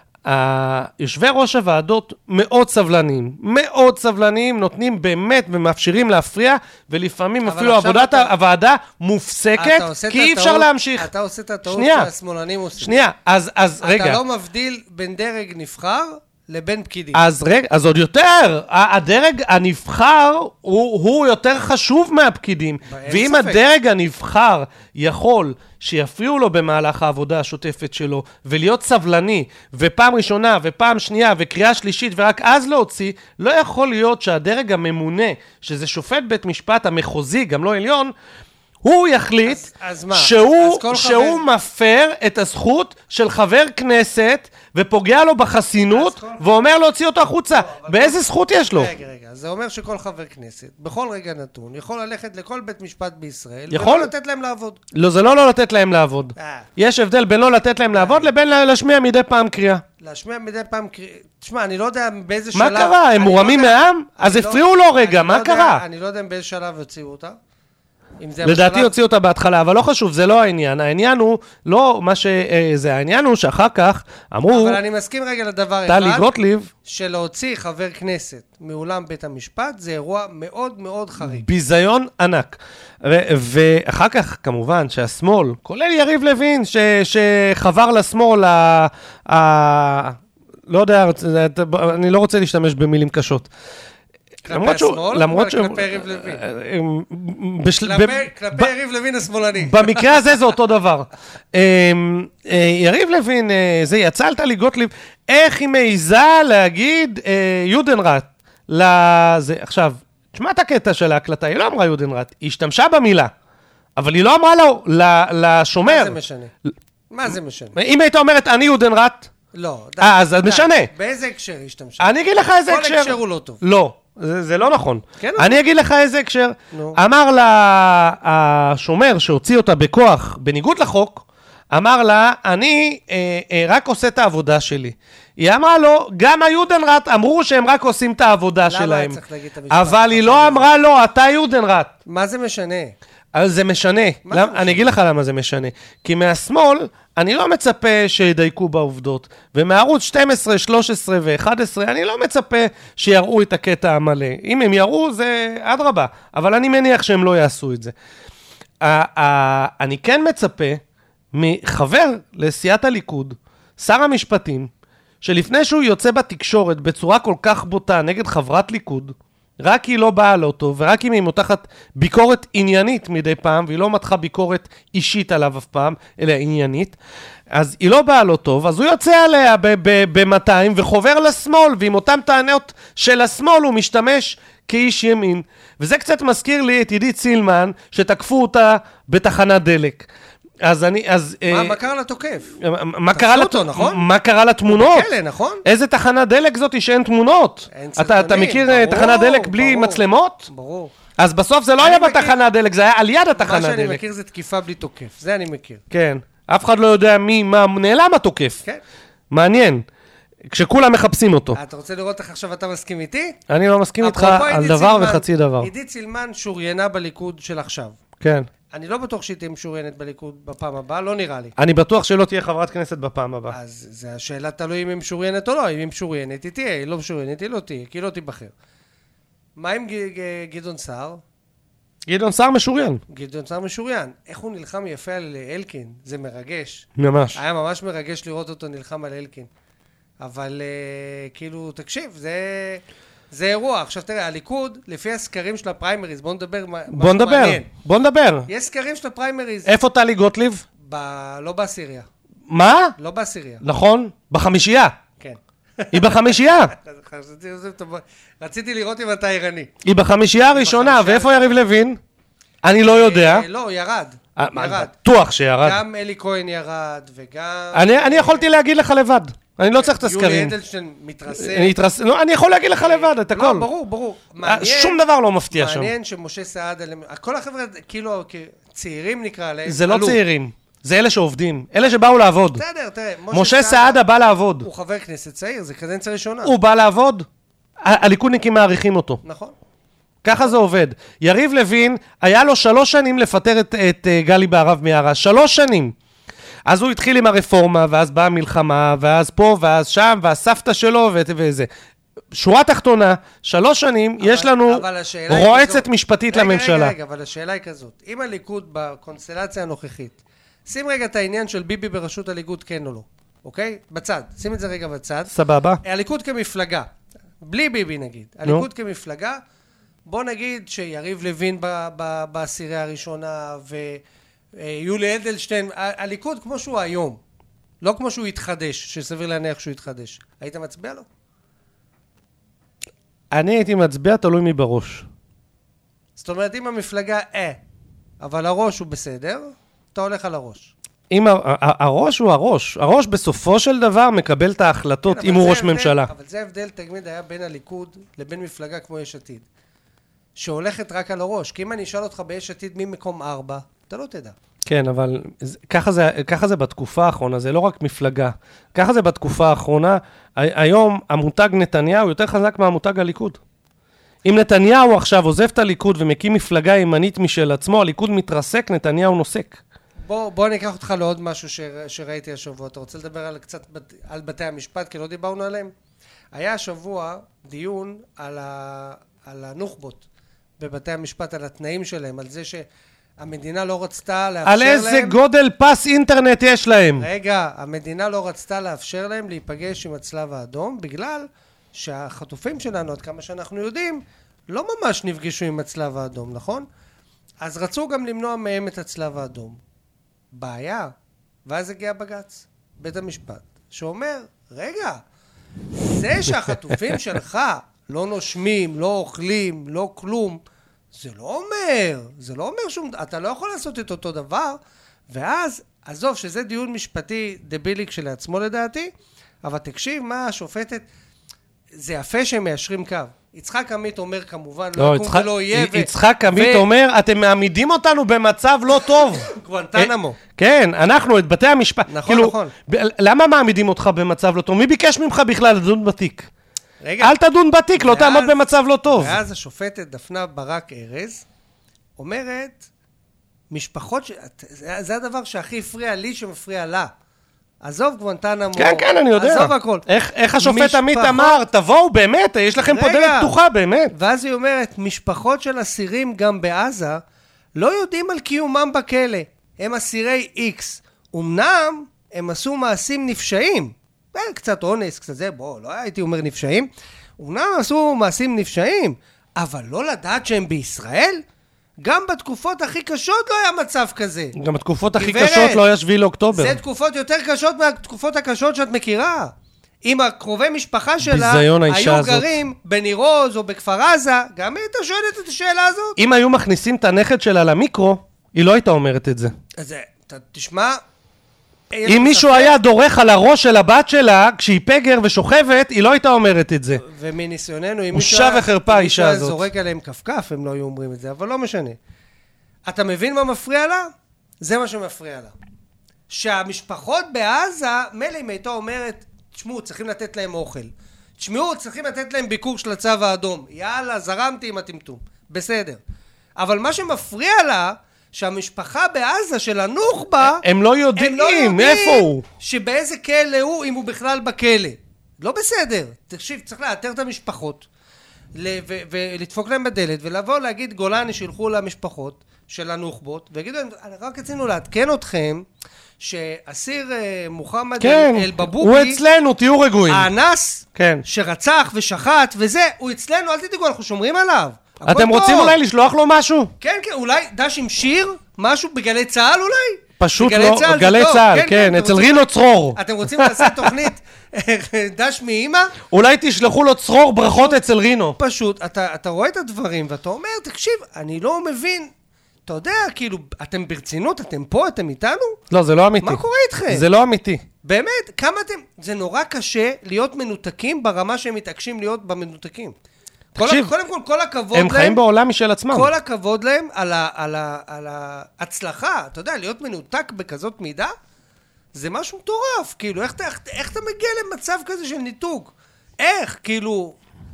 יושבי ראש הוועדות מאוד סבלניים, מאוד סבלניים, נותנים באמת ומאפשרים להפריע, ולפעמים אבל אפילו עכשיו עבודת אתה- הוועדה מופסקת, אתה עושה את כי אי אפשר הטעות- להמשיך. אתה עושה את הטעות שנייה. שהשמאלנים עושים. שנייה, אז, אז רגע. אתה לא מבדיל בין דרג נבחר לבין פקידים. אז רגע, אז עוד יותר, הדרג הנבחר הוא, הוא יותר חשוב מהפקידים. ואם ספק. הדרג הנבחר יכול שיפריעו לו במהלך העבודה השוטפת שלו, ולהיות סבלני, ופעם ראשונה ופעם שנייה וקריאה שלישית ורק אז להוציא, לא יכול להיות שהדרג הממונה, שזה שופט בית משפט המחוזי, גם לא עליון, הוא יחליט אז, אז מה? שהוא, אז כל שהוא חבר... מפר את הזכות של חבר כנסת ופוגע לו בחסינות כל... ואומר להוציא אותו החוצה. לא, באיזה כל... זכות יש לו? רגע, רגע. זה אומר שכל חבר כנסת, בכל רגע נתון, יכול ללכת לכל בית משפט בישראל, יכול? ולא לתת להם לעבוד. לא, זה לא לא לתת להם לעבוד. אה. יש הבדל בין לא לתת להם לעבוד לבין להשמיע מדי פעם קריאה. להשמיע מדי פעם קריאה. תשמע, אני לא יודע באיזה מה שלב... קרה? הם מורמים לא יודע... מהעם? אז לא... הפריעו לו רגע, מה לא יודע, קרה? אני לא יודע באיזה שלב הוציאו אותה. לדעתי הוציאו אותה בהתחלה, אבל לא חשוב, זה לא העניין. העניין הוא, לא מה שזה, העניין הוא שאחר כך אמרו... אבל אני מסכים רגע לדבר אחד. טלי גוטליב. שלהוציא חבר כנסת מאולם בית המשפט, זה אירוע מאוד מאוד חריג. ביזיון ענק. ואחר כך, כמובן, שהשמאל, כולל יריב לוין, שחבר לשמאל, לא יודע, אני לא רוצה להשתמש במילים קשות. כלפי השמאל, אבל כלפי יריב לוין. כלפי יריב לוין השמאלני. במקרה הזה זה אותו דבר. יריב לוין, זה יצא על טלי גוטליב, איך היא מעיזה להגיד יודנראט. עכשיו, תשמע את הקטע של ההקלטה, היא לא אמרה יודנראט, היא השתמשה במילה, אבל היא לא אמרה לו, לשומר. מה זה משנה? מה זה משנה? אם היית אומרת, אני יודנראט, לא. אה, אז משנה. באיזה הקשר היא השתמשה? אני אגיד לך איזה הקשר. כל הקשר הוא לא טוב. לא. זה, זה לא נכון. כן, אני אגיד לך איזה הקשר. נו. אמר לה, השומר שהוציא אותה בכוח, בניגוד לחוק, אמר לה, אני אה, אה, רק עושה את העבודה שלי. היא אמרה לו, גם היודנראט אמרו שהם רק עושים את העבודה למה שלהם. צריך להגיד את המשפט? אבל היא לא אמרה לו, אתה יודנראט. מה זה משנה? אז זה משנה. מה למ... זה משנה? אני אגיד לך למה זה משנה. כי מהשמאל, אני לא מצפה שידייקו בעובדות. ומערוץ שתים עשרה, שלוש עשרה ו-אחת עשרה, אני לא מצפה שיראו את הקטע המלא. אם הם יראו, זה אדרבה. אבל אני מניח שהם לא יעשו את זה. אני כן מצפה מחבר לסיעת הליכוד, שר המשפטים, שלפני שהוא יוצא בתקשורת בצורה כל כך בוטה נגד חברת ליכוד, רק היא לא באה לא טוב, ורק אם היא מותחת ביקורת עניינית מדי פעם, והיא לא מתחה ביקורת אישית עליו אף פעם, אלא עניינית, אז היא לא באה לא טוב, אז הוא יוצא עליה ב-מאתיים וחובר לשמאל, ועם אותם טענות של השמאל הוא משתמש כאיש ימין. וזה קצת מזכיר לי את עידית סילמן, שתקפו אותה בתחנת דלק. אז אני, אז... מה, מה קרה לתוקף? מה קרה אותו, נכון? מה קרה לתמונות? בכלא, נכון? איזה תחנת דלק זאת שאין תמונות? אין אתה, סרטונים, אתה מכיר ברור, תחנת דלק בלי ברור. מצלמות? ברור. אז בסוף זה לא היה בתחנת דלק, זה היה על יד התחנת מה שאני דלק. מכיר זה תקיפה בלי תוקף, זה אני מכיר. כן. אף אחד לא יודע מי, מה, נעלם התוקף. כן. מעניין. כשכולם מחפשים אותו. אתה רוצה לראות איך עכשיו אתה מסכים איתי? אני לא מסכים איתך אפרופו על עידית דבר סילמן, וחצי דבר. עידית סילמן שוריינה בליכוד של עכשיו. כן. אני לא בטוח שהיא תהיה משוריינת בליכוד בפעם הבאה, לא נראה לי. אני בטוח שלא תהיה חברת כנסת בפעם הבאה. אז זה השאלה תלוי אם היא משוריינת או לא, אם היא משוריינת היא תהיה, היא לא משוריינת היא לא תהיה, כי היא לא תיבחר. מה עם ג- ג- גדעון סער? גדעון סער משוריין. גדעון סער משוריין. איך הוא נלחם יפה על אלקין? זה מרגש. ממש. היה ממש מרגש לראות אותו נלחם על אלקין. אבל uh, כאילו, תקשיב, זה, זה אירוע. עכשיו תראה, הליכוד, לפי הסקרים של הפריימריז, בוא נדבר בוא נדבר, מעניין. בוא נדבר. יש סקרים של הפריימריז. איפה טלי גוטליב? ב... לא בעשירייה. מה? לא בעשירייה. נכון? בחמישייה. כן. היא בחמישייה. רציתי, רציתי לראות אם אתה עירני. היא בחמישייה הראשונה, בחמישייה. ואיפה יריב לוין? אני לא יודע. אה, לא, ירד. אה, ירד. בטוח שירד. גם אלי כהן ירד, וגם... אני אני יכולתי להגיד לך לבד. אני לא צריך את יולי הסקרים. אדלשטיין מתרסק. אני התרס- לא, אני יכול להגיד לך לבד, את הכל. לא, ברור, ברור. מעניין- שום דבר לא מפתיע שם. מעניין שמשה סעדה, כל החבר'ה, כאילו, צעירים נקרא להם, זה לא עלו. צעירים. זה אלה שעובדים. אלה שבאו לעבוד. בסדר, תראה, משה סעדה בא לעבוד. הוא חבר כנסת צעיר, זה קדנציה ראשונה. הוא בא לעבוד. ה- הליכודניקים מעריכים אותו. נכון. ככה זה עובד. יריב לוין, היה לו שלוש שנים לפטר את, את uh, גלי בהרב מיארה. שלוש שנים. אז הוא התחיל עם הרפורמה, ואז באה המלחמה, ואז פה, ואז שם, והסבתא שלו, ו- וזה. שורה תחתונה, שלוש שנים, אבל, יש לנו רועצת כזאת, משפטית רגע, לממשלה. רגע, רגע, אבל השאלה היא כזאת. אם הליכוד בקונסטלציה הנוכחית, שים רגע את העניין של ביבי בראשות הליכוד, כן או לא. אוקיי? בצד, שים את זה רגע בצד. סבבה. הליכוד כמפלגה, בלי ביבי נגיד, הליכוד כמפלגה, בוא נגיד שיריב לוין ב- ב- בעשירייה הראשונה, ויולי אדלשטיין, ה- הליכוד כמו שהוא היום, לא כמו שהוא יתחדש, שסביר להניח שהוא יתחדש. היית מצביע לו? אני הייתי מצביע, תלוי מי בראש. זאת אומרת, אם המפלגה אה, אבל הראש הוא בסדר, אתה הולך על הראש. אם ה- ה- הראש הוא הראש. הראש בסופו של דבר מקבל את ההחלטות כן, אם אבל הוא זה ראש ההבדל- ממשלה. אבל זה ההבדל תמיד היה בין הליכוד לבין מפלגה כמו יש עתיד. שהולכת רק על הראש. כי אם אני אשאל אותך ביש עתיד מי מקום ארבע, אתה לא תדע. כן, אבל זה- ככה זה, ככה זה בתקופה האחרונה, זה לא רק מפלגה. ככה זה בתקופה האחרונה. ה- היום המותג נתניהו יותר חזק מהמותג הליכוד. אם נתניהו עכשיו עוזב את הליכוד ומקים מפלגה ימנית משל עצמו, הליכוד מתרסק, נתניהו נוסק. בוא, בוא אני אקח אותך לעוד משהו ש, שראיתי השבוע. אתה רוצה לדבר על קצת בת, על בתי המשפט, כי לא דיברנו עליהם? היה השבוע דיון על, ה, על הנוח'בות בבתי המשפט, על התנאים שלהם, על זה שהמדינה לא רצתה לאפשר על להם... איזה גודל פס אינטרנט יש להם? רגע, המדינה לא רצתה לאפשר להם להיפגש עם הצלב האדום, בגלל שהחטופים שלנו, עד כמה שאנחנו יודעים, לא ממש נפגשו עם הצלב האדום, נכון? אז רצו גם למנוע מהם את הצלב האדום. בעיה. ואז הגיע בג"ץ, בית המשפט, שאומר, רגע, זה שהחטופים שלך לא נושמים, לא אוכלים, לא כלום, זה לא אומר, זה לא אומר שום, אתה לא יכול לעשות את אותו דבר, ואז, עזוב, שזה דיון משפטי דבילי כשלעצמו לדעתי, אבל תקשיב מה השופטת, זה יפה שהם מיישרים קו. יצחק עמית אומר כמובן, לא, לא, יקום יצחק, ולא יהיה, ו- יצחק עמית ו- אומר, אתם מעמידים אותנו במצב לא טוב. גואנטנמו. כן, אנחנו, את בתי המשפט. נכון, כאילו, נכון. ב- למה מעמידים אותך במצב לא טוב? מי ביקש ממך בכלל לדון בתיק? רגע. אל תדון בתיק, לא ואז- תעמוד במצב לא טוב. ואז השופטת דפנה ברק ארז אומרת, משפחות, ש... זה, זה הדבר שהכי הפריע לי שמפריע לה. עזוב גואנטנמו. כן, כן, אני יודע. עזוב הכל. איך, איך השופט משפחות- עמית אמר, תבואו, באמת, יש לכם פה רגע. דלת פתוחה, באמת. ואז היא אומרת, משפחות של אסירים גם בעזה לא יודעים על קיומם בכלא. הם אסירי איקס. אמנם הם עשו מעשים נפשעים. אה, קצת אונס, קצת זה, בוא, לא הייתי אומר נפשעים. אמנם הם עשו מעשים נפשעים, אבל לא לדעת שהם בישראל? גם בתקופות הכי קשות לא היה מצב כזה. גם בתקופות הכי גברת, קשות לא היה שביעי לאוקטובר. זה תקופות יותר קשות מהתקופות הקשות שאת מכירה. אם הקרובי משפחה שלה ביזיון האישה היו הזאת. גרים בניר עוז או בכפר עזה, גם היא הייתה שואלת את השאלה הזאת. אם היו מכניסים את הנכד שלה למיקרו, היא לא הייתה אומרת את זה. אז אתה תשמע... יש אם לי מישהו ספק, היה דורך על הראש של הבת שלה, כשהיא פגר ושוכבת, היא לא הייתה אומרת את זה. ומניסיוננו, אם בושה מישהו היה- וחרפה, אם האישה מישהו היה הזאת. זורק עליהם כפכף, הם לא היו אומרים את זה, אבל לא משנה. אתה מבין מה מפריע לה? זה מה שמפריע לה. שהמשפחות בעזה, מילא אם הייתה אומרת, תשמעו, צריכים לתת להם אוכל. תשמעו, צריכים לתת להם ביקור של הצו האדום. יאללה, זרמתי עם הטמטום. בסדר. אבל מה שמפריע לה, שהמשפחה בעזה של הנוח'בה, הם לא יודעים, הם לא יודעים איפה הוא? שבאיזה כלא הוא, אם הוא בכלל בכלא. לא בסדר. תקשיב, צריך לאתר את המשפחות, ל- ו- ולדפוק להם בדלת, ולבוא להגיד, גולני שילכו למשפחות של הנוח'בות, ויגידו להם, רק רצינו לעדכן אתכם, שאסיר אה, מוחמד כן, אל-בבוקי, הוא אצלנו, תהיו רגועים. האנס, כן. שרצח ושחט וזה, הוא אצלנו, אל תדאגו, אנחנו שומרים עליו. הכל אתם רוצים טוב. אולי לשלוח לו משהו? כן, כן, אולי דש עם שיר, משהו בגלי צהל אולי? פשוט בגלי לא, צהל זה גלי טוב. צהל, כן, אתם אצל רוצים- רינו צרור. אתם רוצים לעשות תוכנית דש מאמא? אולי תשלחו לו צרור ברכות אצל רינו. פשוט, אתה, אתה רואה את הדברים ואתה אומר, תקשיב, אני לא מבין, אתה יודע, כאילו, אתם ברצינות, אתם פה, אתם איתנו? לא, זה לא אמיתי. מה קורה איתכם? זה לא אמיתי. באמת, כמה אתם, זה נורא קשה להיות מנותקים ברמה שהם מתעקשים להיות במנותקים. כל, תקשיב, קודם כל, כל הכבוד הם להם, חיים בעולם משל עצמם. כל הכבוד להם על, ה, על, ה, על ההצלחה, אתה יודע, להיות מנותק בכזאת מידה, זה משהו מטורף, כאילו, איך, איך, איך אתה מגיע למצב כזה של ניתוק? איך, כאילו,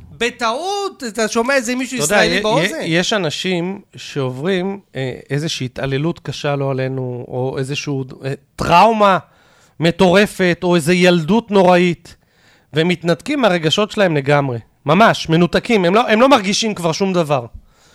בטעות, אתה שומע איזה מישהו אתה יודע, ישראלי י- באוזן? י- יש אנשים שעוברים אה, איזושהי התעללות קשה לא עלינו, או איזושהי אה, טראומה מטורפת, או איזו ילדות נוראית, והם מתנתקים מהרגשות שלהם לגמרי. ממש, מנותקים, הם לא, הם לא מרגישים כבר שום דבר.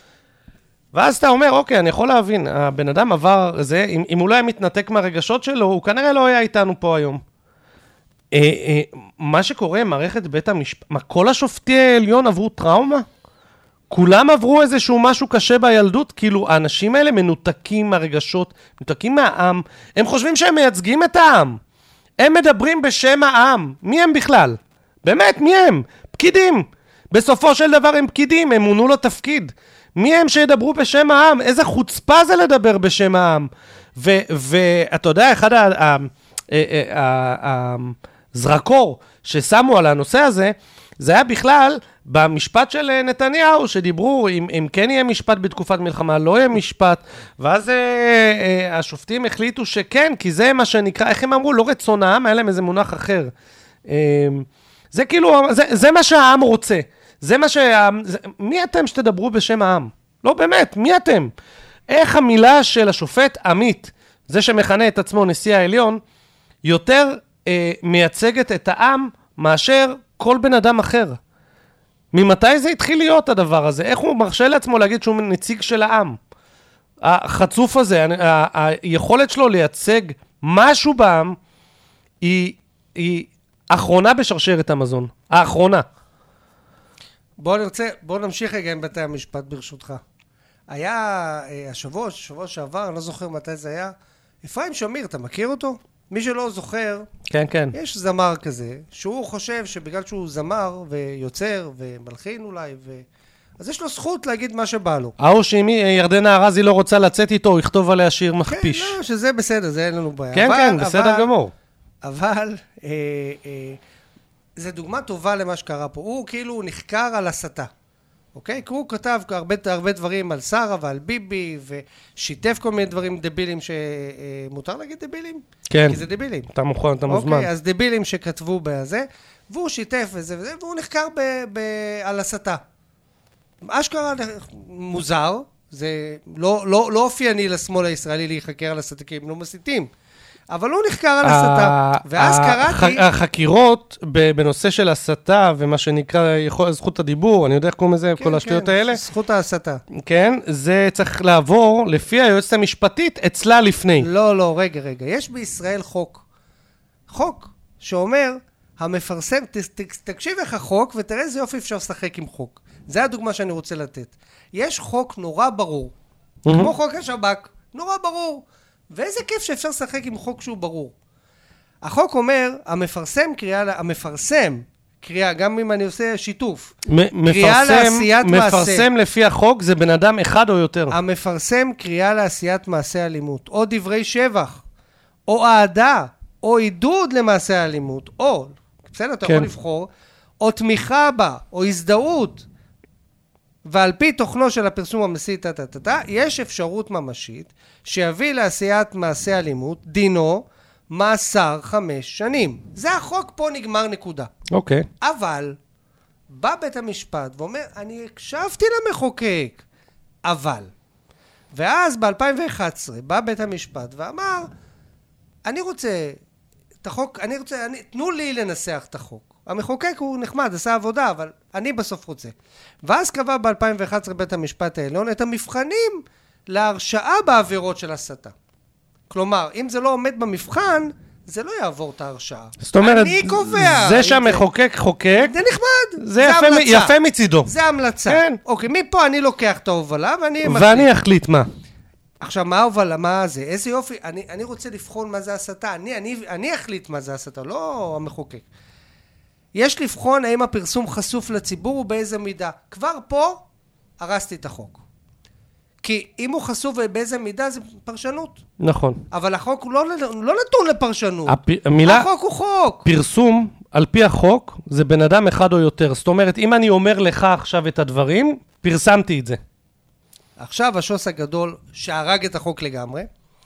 ואז אתה אומר, אוקיי, אני יכול להבין, הבן אדם עבר זה, אם, אם הוא לא היה מתנתק מהרגשות שלו, הוא כנראה לא היה איתנו פה היום. אה, אה, מה שקורה, מערכת בית המשפט, מה, כל השופטי העליון עברו טראומה? כולם עברו איזשהו משהו קשה בילדות? כאילו, האנשים האלה מנותקים מהרגשות, מנותקים מהעם, הם חושבים שהם מייצגים את העם. הם מדברים בשם העם. מי הם בכלל? באמת, מי הם? פקידים. בסופו של דבר הם פקידים, הם מונו לתפקיד. מי הם שידברו בשם העם? איזה חוצפה זה לדבר בשם העם. ואתה יודע, אחד הזרקור ששמו על הנושא הזה, זה היה בכלל במשפט של נתניהו, שדיברו אם, אם כן יהיה משפט בתקופת מלחמה, לא יהיה משפט, ואז אה, אה, השופטים החליטו שכן, כי זה מה שנקרא, איך הם אמרו? לא רצון העם, היה להם איזה מונח אחר. אה, זה כאילו, זה, זה מה שהעם רוצה. זה מה שהעם, זה, מי אתם שתדברו בשם העם? לא באמת, מי אתם? איך המילה של השופט עמית, זה שמכנה את עצמו נשיא העליון, יותר אה, מייצגת את העם מאשר כל בן אדם אחר. ממתי זה התחיל להיות הדבר הזה? איך הוא מרשה לעצמו להגיד שהוא נציג של העם? החצוף הזה, ה- ה- היכולת שלו לייצג משהו בעם, היא, היא אחרונה בשרשרת המזון. האחרונה. בוא נרצה, בוא נמשיך רגע עם בתי המשפט ברשותך. היה אה, השבוע, שבוע שעבר, אני לא זוכר מתי זה היה, אפרים שמיר, אתה מכיר אותו? מי שלא זוכר, כן, כן. יש זמר כזה, שהוא חושב שבגלל שהוא זמר ויוצר ומלחין אולי, ו... אז יש לו זכות להגיד מה שבא לו. ההוא שאם ירדנה ארזי לא רוצה לצאת איתו, הוא יכתוב עליה שיר מכפיש. כן, לא, שזה בסדר, זה אין לנו בעיה. כן, אבל, כן, בסדר אבל, גמור. אבל, אה, אה, זה דוגמה טובה למה שקרה פה. הוא כאילו נחקר על הסתה. אוקיי? כי הוא כתב הרבה, הרבה דברים על שרה ועל ביבי, ושיתף כל מיני דברים דבילים שמותר להגיד דבילים? כן. כי זה דבילים. אתה מוכן, אתה מוזמן. אוקיי, אז דבילים שכתבו בזה, והוא שיתף וזה וזה, והוא נחקר ב, ב, על הסתה. אשכרה מוזר, זה לא, לא, לא אופייני לשמאל הישראלי להיחקר על הסתה, כי הם לא מסיתים. אבל הוא נחקר על הסתה, ואז קראתי... החקירות בנושא של הסתה, ומה שנקרא זכות הדיבור, אני יודע איך קוראים לזה, כל השטויות האלה. זכות ההסתה. כן, זה צריך לעבור לפי היועצת המשפטית אצלה לפני. לא, לא, רגע, רגע. יש בישראל חוק. חוק שאומר, המפרסם, תקשיב איך החוק, ותראה איזה יופי אפשר לשחק עם חוק. זה הדוגמה שאני רוצה לתת. יש חוק נורא ברור, כמו חוק השב"כ, נורא ברור. ואיזה כיף שאפשר לשחק עם חוק שהוא ברור. החוק אומר, המפרסם קריאה, המפרסם קריאה, גם אם אני עושה שיתוף, קריאה לעשיית מעשה. מפרסם לפי החוק זה בן אדם אחד או יותר. המפרסם קריאה לעשיית מעשה אלימות, או דברי שבח, או אהדה, או עידוד למעשה אלימות, או, בסדר, אתה יכול לבחור, או תמיכה בה, או הזדהות, ועל פי תוכנו של הפרסום המסית, יש אפשרות ממשית שיביא לעשיית מעשה אלימות, דינו, מאסר חמש שנים. זה החוק, פה נגמר נקודה. אוקיי. אבל, בא בית המשפט ואומר, אני הקשבתי למחוקק, אבל. ואז ב-אלפיים ואחת עשרה בא בית המשפט ואמר, אני רוצה את החוק, אני רוצה, אני, תנו לי לנסח את החוק. המחוקק הוא נחמד, עשה עבודה, אבל אני בסוף רוצה. ואז קבע ב-אלפיים ואחת עשרה בית המשפט העליון את המבחנים להרשעה בעבירות של הסתה. כלומר, אם זה לא עומד במבחן, זה לא יעבור את ההרשעה. זאת אומרת, אני קובע. זה שהמחוקק חוקק, זה נחמד. זה יפה, יפה מצידו. זה המלצה. כן. אוקיי, מפה אני לוקח את ההובלה ואני... ואני אחליט מה. עכשיו, מה ההובלה, מה זה? איזה יופי, אני, אני רוצה לבחון מה זה הסתה. אני, אני, אני אחליט מה זה הסתה, לא המחוקק. יש לבחון האם הפרסום חשוף לציבור ובאיזה מידה. כבר פה הרסתי את החוק. כי אם הוא חשוף ובאיזה מידה זה פרשנות. נכון. אבל החוק הוא לא, לא נתון לפרשנות. הפ... המילה... החוק הוא חוק. פרסום, על פי החוק, זה בן אדם אחד או יותר. זאת אומרת, אם אני אומר לך עכשיו את הדברים, פרסמתי את זה. עכשיו השוס הגדול שהרג את החוק לגמרי.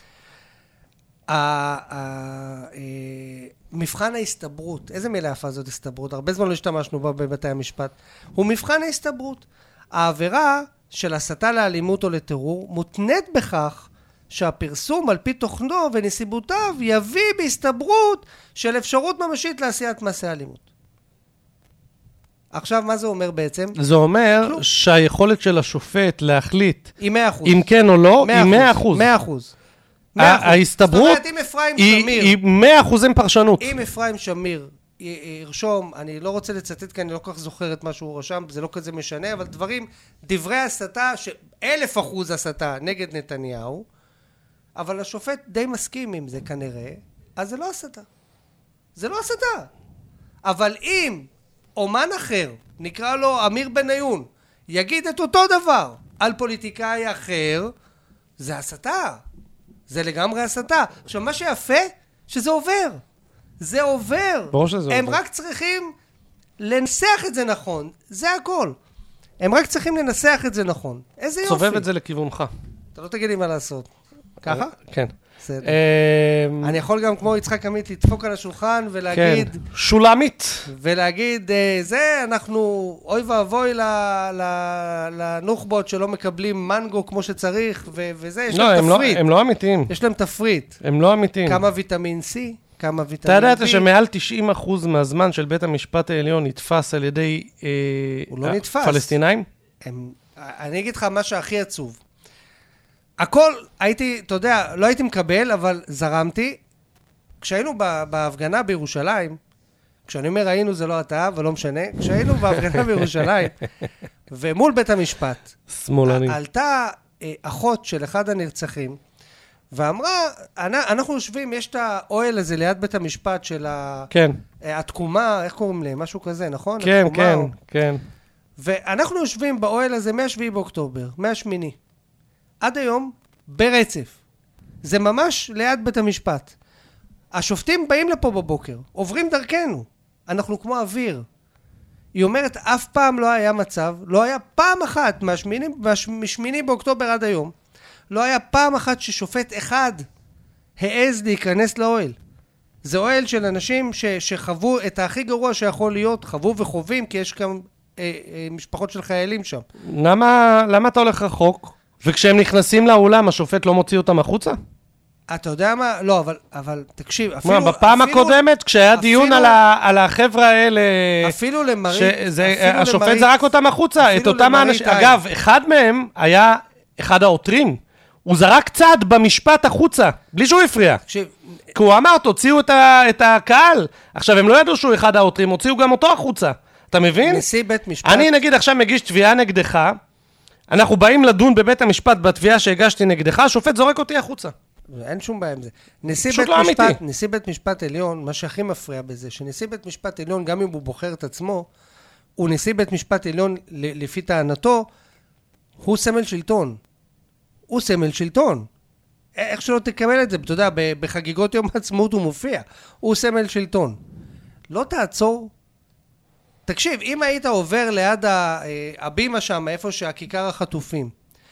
מבחן ההסתברות, איזה מילה יפה זאת הסתברות? הרבה זמן לא השתמשנו בה בבתי המשפט. הוא מבחן ההסתברות. העבירה של הסתה לאלימות או לטרור מותנית בכך שהפרסום על פי תוכנו ונסיבותיו יביא בהסתברות של אפשרות ממשית לעשיית מעשה אלימות. עכשיו מה זה אומר בעצם? זה אומר כלום. שהיכולת של השופט להחליט היא מאה אחוז. אם כן או לא, היא מאה אחוז. מאה אחוז. מאה אחוז. ההסתברות זאת אומרת, אם אפרים היא שמיר... היא מאה אחוזים פרשנות. אם אפרים שמיר ירשום, אני לא רוצה לצטט כי אני לא כל כך זוכר את מה שהוא רשם, זה לא כזה משנה, אבל דברים, דברי הסתה, שאלף אחוז הסתה נגד נתניהו, אבל השופט די מסכים עם זה כנראה, אז זה לא הסתה. זה לא הסתה. אבל אם אומן אחר, נקרא לו אמיר בניון, יגיד את אותו דבר על פוליטיקאי אחר, זה הסתה. זה לגמרי הסתה. עכשיו, מה שיפה, שזה עובר. זה עובר. ברור שזה הם עובר. רק צריכים לנסח את זה נכון. זה הכל. הם רק צריכים לנסח את זה נכון. איזה יופי. סובב את זה לכיוונך. אתה לא תגיד לי מה לעשות. ככה? כן. בסדר. אמ, אני יכול גם כמו יצחק עמית לדפוק על השולחן כן. ולהגיד, שולמית. ולהגיד, אה, זה, אנחנו, אוי ואבוי ל- ל- לנוח'בות שלא מקבלים מנגו כמו שצריך, ו- וזה, יש לא, להם הם לא- תפריט. הם לא אמיתיים. יש להם תפריט. הם לא אמיתיים. כמה ויטמין C, כמה אתה ויטמין B. ידעת שמעל תשעים אחוז מהזמן של בית המשפט העליון נתפס על ידי אה, הוא לא נתפס. פלסטינאים? הם, אני אגיד לך מה שהכי עצוב. הכל, הייתי, אתה יודע, לא הייתי מקבל, אבל זרמתי. כשהיינו ב- בהפגנה בירושלים, כשאני אומר היינו זה לא אתה, אבל לא משנה, כשהיינו בהפגנה בירושלים, ומול בית המשפט, שמאלנים. עלתה אה, אחות של אחד הנרצחים, ואמרה, "אנ- אנחנו יושבים, יש את האוהל הזה ליד בית המשפט של ה- כן, אה, התקומה, איך קוראים להם? משהו כזה, נכון? כן, התקומה כן, או- כן. ואנחנו יושבים באוהל הזה מהשביעי באוקטובר, מהשמיני. עד היום, ברצף. זה ממש ליד בית המשפט. השופטים באים לפה בבוקר, עוברים דרכנו. אנחנו כמו אוויר. היא אומרת, אף פעם לא היה מצב, לא היה פעם אחת, מהשמיני, מהשמיני באוקטובר עד היום, לא היה פעם אחת ששופט אחד העז להיכנס לאוהל. זה אוהל של אנשים ש, שחוו את הכי גרוע שיכול להיות, חוו וחווים, כי יש גם אה, אה, משפחות של חיילים שם. למה, למה אתה הולך רחוק? וכשהם נכנסים לאולם, השופט לא מוציא אותם החוצה? אתה יודע מה? לא, אבל, אבל תקשיב, אפילו... מה, בפעם אפילו, הקודמת, כשהיה דיון אפילו- על ה- על החבר'ה האלה, אפילו למראית... שזה- אפילו השופט למראית- זרק אותם החוצה, את אפילו אותם למראית האנשים. עין. אגב, אחד מהם היה אחד העותרים. הוא זרק צד במשפט החוצה, בלי שהוא הפריע. תקשיב, כי הוא אמר, תוציאו את ה- את הקהל. עכשיו, הם לא ידעו שהוא אחד העותרים, הוציאו גם אותו החוצה. אתה מבין? נשיא בית משפט... אני נגיד עכשיו מגיש תביעה נגדך, אנחנו באים לדון בבית המשפט בתביעה שהגשתי נגדך, השופט זורק אותי החוצה. אין שום בעיה עם זה. נשיא פשוט בית לא משפט, אמיתי. נשיא בית משפט עליון, מה שהכי מפריע בזה, שנשיא בית משפט עליון, גם אם הוא בוחר את עצמו, הוא נשיא בית משפט עליון, ל- לפי טענתו, הוא סמל שלטון. הוא סמל שלטון. איך שלא תקבל את זה, אתה יודע, ב- בחגיגות יום העצמאות הוא מופיע. הוא סמל שלטון. לא תעצור. תקשיב, אם היית עובר ליד ה- אה, הבימה שם, איפה שהכיכר החטופים,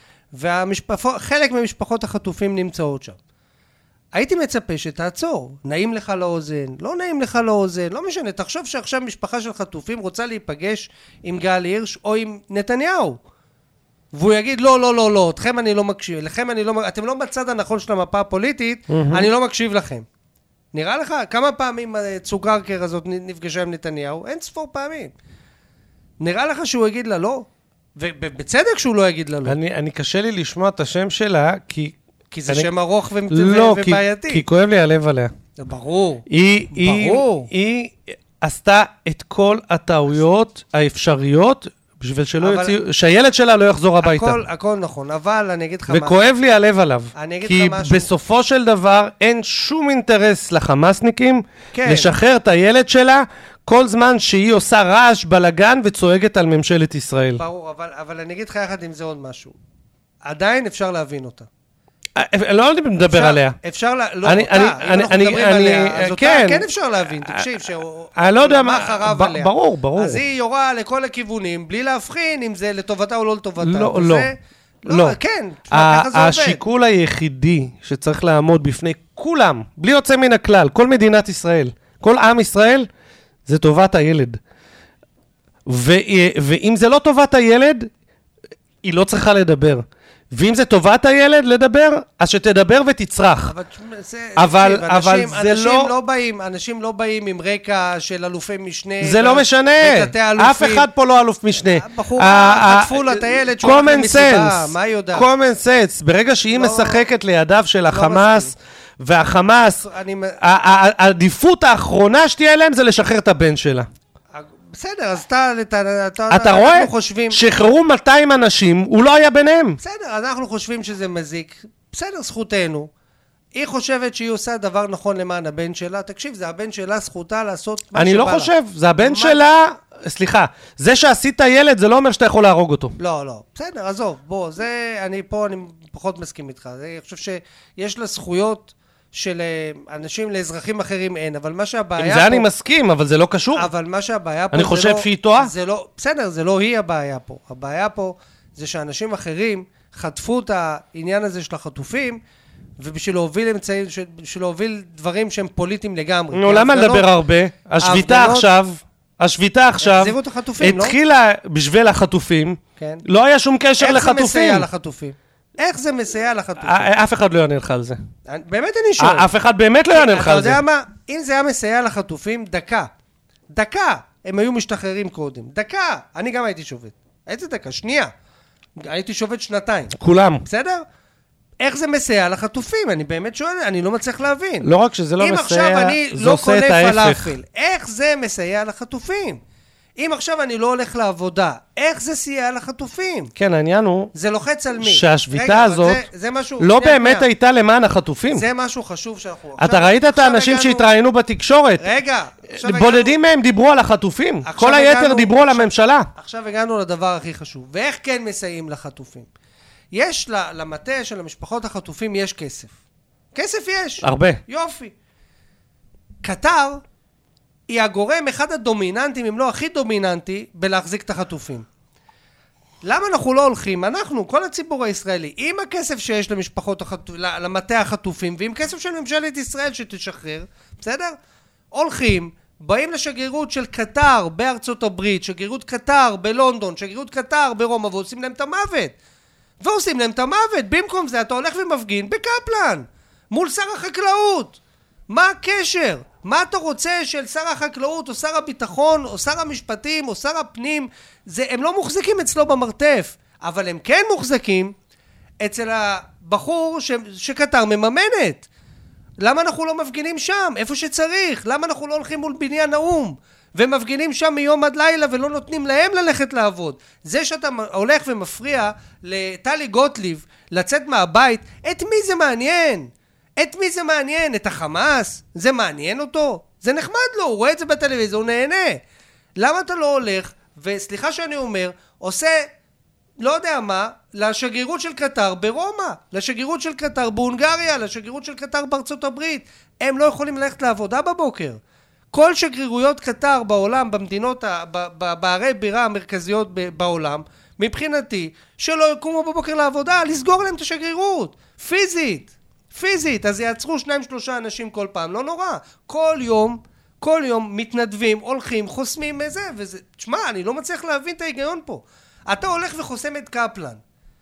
וחלק ממשפחות החטופים נמצאות שם, הייתי מצפה שתעצור. נעים לך לאוזן, לא נעים לך לאוזן, לא משנה. תחשוב שעכשיו משפחה של חטופים רוצה להיפגש עם גל הירש או עם נתניהו. והוא יגיד, לא, לא, לא, לא, אתכם אני לא מקשיב, לכם אני לא, אתם לא בצד הנכון של המפה הפוליטית, אני לא מקשיב לכם. נראה לך, כמה פעמים צוקרקר הזאת נפגשה עם נתניהו? אין ספור פעמים. נראה לך שהוא יגיד לה לא? ובצדק שהוא לא יגיד לה לא. אני, אני קשה לי לשמוע את השם שלה, כי... כי זה אני... שם ארוך ו... לא, כי, ובעייתי. כי כואב לי הלב עליה. זה ברור. היא, ברור. היא, היא עשתה את כל הטעויות האפשריות, בשביל שלא אבל... יוציאו, שהילד שלה לא יחזור הביתה. הכל, הכל נכון, אבל אני אגיד לך מה... וכואב לי הלב עליו. אני אגיד כי לך משהו. בסופו של דבר אין שום אינטרס לחמאסניקים כן. לשחרר את הילד שלה כל זמן שהיא עושה רעש בלגן וצועקת על ממשלת ישראל. ברור, אבל, אבל אני אגיד לך יחד עם זה עוד משהו. עדיין אפשר להבין אותה. לא מדבר אפשר, עליה. אפשר, לה, לא אני- אותה, אני- אם אני- אנחנו אני- מדברים אני- עליה, אז אותה כן. כן אפשר להבין, תקשיב, שהוא... אני לא יודע מה- מה חרב ב- עליה. ברור, ברור. אז היא יורה לכל הכיוונים, בלי להבחין אם זה לטובתה או לא לטובתה. לא, וזה- לא. לא. לא. כן, תשמע, ככה זה עובד. השיקול היחידי שצריך לעמוד בפני כולם, בלי יוצא מן הכלל, כל מדינת ישראל, כל עם ישראל, זה טובת הילד. ו- ואם זה לא טובת הילד, היא לא צריכה לדבר. ואם זה טובת הילד לדבר, אז שתדבר ותצרח. אבל, זה, אבל, תקשיב, אבל אנשים, זה אנשים לא... לא באים, אנשים לא באים עם רקע של אלופי משנה. זה לא משנה, אף אחד פה לא אלוף משנה. בחורה, חטפו לה את הילד שהוא הולך למסיבה, מה היא יודעת? common sense, ברגע שהיא משחקת לידיו של החמאס, והחמאס, העדיפות האחרונה שתהיה להם זה לשחרר את הבן שלה. בסדר, אז אתה, אתה, אתה, אתה רואה? חושבים... שחררו מאתיים אנשים, הוא לא היה ביניהם. בסדר, אנחנו חושבים שזה מזיק. בסדר, זכותנו. היא חושבת שהיא עושה דבר נכון למען הבן שלה. תקשיב, זה הבן שלה, זכותה לעשות מה שבא לה. אני לא חושב, זה הבן שלה... סליחה, זה שעשית ילד, זה לא אומר שאתה יכול להרוג אותו. לא, לא. בסדר, עזוב, בוא, זה... אני פה, אני פחות מסכים איתך. אני חושב שיש לה זכויות... של אנשים לאזרחים אחרים אין, אבל מה שהבעיה פה... עם זה אני מסכים, אבל זה לא קשור. אבל מה שהבעיה פה... אני חושב שהיא טועה. זה לא... בסדר, זה לא היא הבעיה פה. הבעיה פה זה שאנשים אחרים חטפו את העניין הזה של החטופים, ובשביל להוביל אמצעים, בשביל להוביל דברים שהם פוליטיים לגמרי. נו, למה לדבר הרבה? השביתה עכשיו, השביתה עכשיו, התחילה בשביל החטופים, לא היה שום קשר לחטופים. איך זה מסייע לחטופים? איך זה מסייע לחטופים? אף אחד לא יענה לך על זה. באמת אני שואל. אף אחד באמת לא יענה לך על זה. אתה יודע מה? אם זה היה מסייע לחטופים, דקה. דקה. הם היו משתחררים קודם. דקה. אני גם הייתי שובת. איזה דקה? שנייה. הייתי שובת שנתיים. כולם. בסדר? איך זה מסייע לחטופים? אני באמת שואל, אני לא מצליח להבין. לא רק שזה לא מסייע, אם עכשיו אני לא קונה פלאפל, איך זה מסייע לחטופים? אם עכשיו אני לא הולך לעבודה, איך זה סייע לחטופים? כן, העניין הוא... זה לוחץ על מי? שהשביתה הזאת זה, זה משהו, לא באמת שנייה. הייתה למען החטופים. זה משהו חשוב שאנחנו... אתה עכשיו, ראית את האנשים הגענו... שהתראיינו בתקשורת. רגע. בודדים הגענו... מהם דיברו על החטופים. כל היתר הגענו... דיברו על הממשלה. עכשיו הגענו לדבר הכי חשוב. ואיך כן מסייעים לחטופים? יש למטה של המשפחות החטופים, יש כסף. כסף יש. הרבה. יופי. קטר... היא הגורם אחד הדומיננטים, אם לא הכי דומיננטי, בלהחזיק את החטופים. למה אנחנו לא הולכים? אנחנו, כל הציבור הישראלי, עם הכסף שיש למשפחות החטופים, למטה החטופים, ועם כסף של ממשלת ישראל שתשחרר, בסדר? הולכים, באים לשגרירות של קטר בארצות הברית, שגרירות קטר בלונדון, שגרירות קטר ברומא, ועושים להם את המוות. ועושים להם את המוות. במקום זה אתה הולך ומפגין בקפלן, מול שר החקלאות. מה הקשר? מה אתה רוצה של שר החקלאות או שר הביטחון או שר המשפטים או שר הפנים? זה, הם לא מוחזקים אצלו במרתף, אבל הם כן מוחזקים אצל הבחור ש, שקטר מממנת. למה אנחנו לא מפגינים שם? איפה שצריך? למה אנחנו לא הולכים מול בניין האום ומפגינים שם מיום עד לילה ולא נותנים להם ללכת לעבוד? זה שאתה הולך ומפריע לטלי גוטליב לצאת מהבית, את מי זה מעניין? את מי זה מעניין? את החמאס? זה מעניין אותו? זה נחמד לו, הוא רואה את זה בטלוויזיה, הוא נהנה. למה אתה לא הולך, וסליחה שאני אומר, עושה, לא יודע מה, לשגרירות של קטר ברומא, לשגרירות של קטר בהונגריה, לשגרירות של קטר בארצות הברית. הם לא יכולים ללכת לעבודה בבוקר. כל שגרירויות קטר בעולם, במדינות, בערי בירה המרכזיות בעולם, מבחינתי, שלא יקומו בבוקר לעבודה, לסגור להם את השגרירות. פיזית. פיזית, אז יעצרו שניים שלושה אנשים כל פעם, לא נורא. כל יום, כל יום מתנדבים, הולכים, חוסמים איזה, וזה, תשמע, אני לא מצליח להבין את ההיגיון פה. אתה הולך וחוסם את קפלן.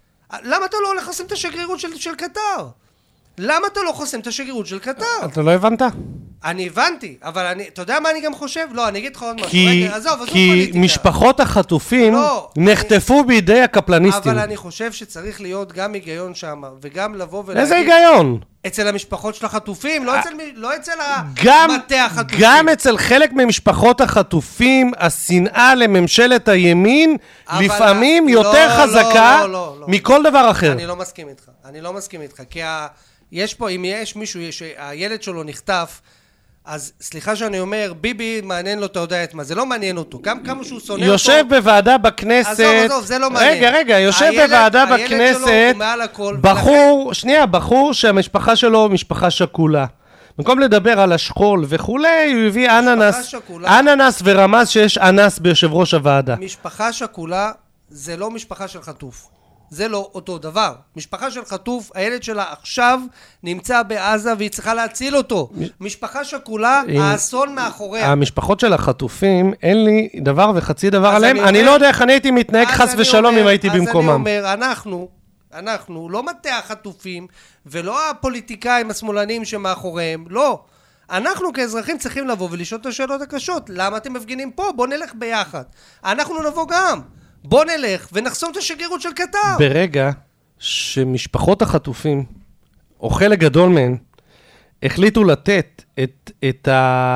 למה אתה לא הולך לחוסם את השגרירות של, של קטר? למה אתה לא חוסם את השגרירות של קטר? אתה לא הבנת? אני הבנתי, אבל אני, אתה יודע מה אני גם חושב? לא, אני אגיד לך עוד משהו. כי, רגע, עזוב, עזוב כי פוליטיקה. משפחות החטופים לא, נחטפו אני, בידי הקפלניסטים. אבל אני חושב שצריך להיות גם היגיון שם, וגם לבוא ולהגיד... איזה היגיון? אצל המשפחות של החטופים, לא אצל, לא אצל גם, המטה החטופים. גם אצל חלק ממשפחות החטופים, השנאה לממשלת הימין, לפעמים לא, יותר לא, חזקה לא, לא, לא, מכל לא. דבר אחר. אני לא מסכים איתך, אני לא מסכים איתך, כי ה... יש פה, אם יש מישהו שהילד שלו נחטף, אז סליחה שאני אומר, ביבי מעניין לו, אתה יודע את מה, זה לא מעניין אותו, גם כמה שהוא שונא אותו. יושב בוועדה בכנסת, עזוב, עזוב, זה לא מעניין. רגע, רגע, יושב הילד, בוועדה הילד בכנסת, הכל, בחור, ולכן... שנייה, בחור שהמשפחה שלו משפחה שקולה. במקום לדבר על השכול וכולי, הוא הביא אננס, אננס ורמז שיש אנס ביושב ראש הוועדה. משפחה שקולה זה לא משפחה של חטוף. זה לא אותו דבר. משפחה של חטוף, הילד שלה עכשיו נמצא בעזה והיא צריכה להציל אותו. משפחה שכולה, האסון מאחוריה. המשפחות של החטופים, אין לי דבר וחצי דבר עליהם. אני לא יודע איך אני הייתי מתנהג חס ושלום אם הייתי במקומם. אז אני אומר, אנחנו, אנחנו, לא מטה החטופים, ולא הפוליטיקאים השמאלנים שמאחוריהם, לא. אנחנו כאזרחים צריכים לבוא ולשאול את השאלות הקשות. למה אתם מפגינים פה? בוא נלך ביחד. אנחנו נבוא גם. בוא נלך ונחסום את השגרירות של קטר. ברגע שמשפחות החטופים, או חלק גדול מהן, החליטו לתת את, את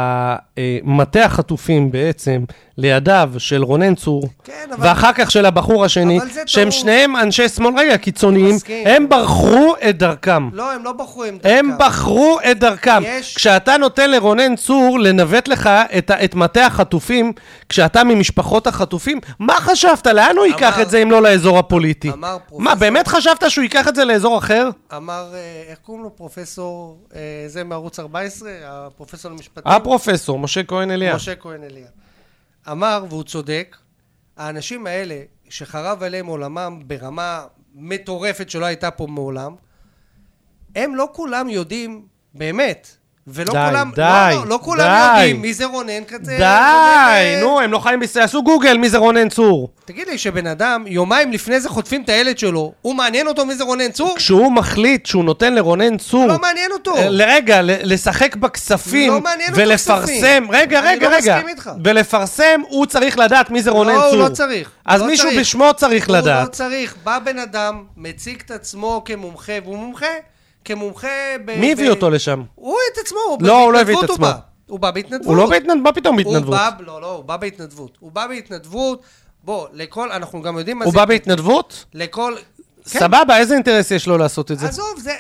המטה החטופים בעצם לידיו של רונן צור, כן, אבל... ואחר כך של הבחור השני, שהם טוב. שניהם אנשי שמאל רגע קיצוניים, הם בחרו את דרכם. לא, הם לא בחרו את דרכם. הם בחרו את דרכם. יש... כשאתה נותן לרונן צור לנווט לך את, את מטה החטופים, כשאתה ממשפחות החטופים, מה חשבת? לאן הוא אמר... ייקח את זה אם לא לאזור הפוליטי? אמר פרופסור... מה, באמת חשבת שהוא ייקח את זה לאזור אחר? אמר, איך קוראים לו פרופסור, זה מערוץ ארבע עשרה, הפרופסור למשפטים? הפרופסור, משה כהן אליה. משה כהן אליה. אמר, והוא צודק, האנשים האלה שחרב עליהם עולמם ברמה מטורפת שלא הייתה פה מעולם, הם לא כולם יודעים באמת, ולא די, כולם, די, לא, לא, לא כולם די. יודעים מי זה רונן כזה. די, רונן, נו, הם לא חיים בישראל, עשו גוגל מי זה רונן צור. תגיד לי שבן אדם, יומיים לפני זה חוטפים את הילד שלו, הוא מעניין אותו מי זה רונן צור? כשהוא מחליט שהוא נותן לרונן צור, לא מעניין אותו. לרגע, לשחק בכספים, לא מעניין אותו ולפרסם, רגע, רגע, לא רגע, ולפרסם, הוא צריך לדעת מי זה רונן לא, צור. לא, הוא לא צריך. אז לא מישהו צריך. בשמו צריך הוא לדעת. הוא לא צריך. בא בן אדם, מציג את עצמו כמומחה, והוא מומחה. כמומחה ב... מי הביא אותו לשם? הוא את עצמו, לא, הוא לא הביא את עצמו. הוא בא בהתנדבות. הוא לא בהתנדבות, מה פתאום בהתנדבות? לא, לא, הוא בא בהתנדבות. הוא בא בהתנדבות, בוא, לכל, אנחנו גם יודעים מה זה... הוא בא בהתנדבות? לכל... סבבה, איזה אינטרס יש לו לעשות את זה? עזוב, זה...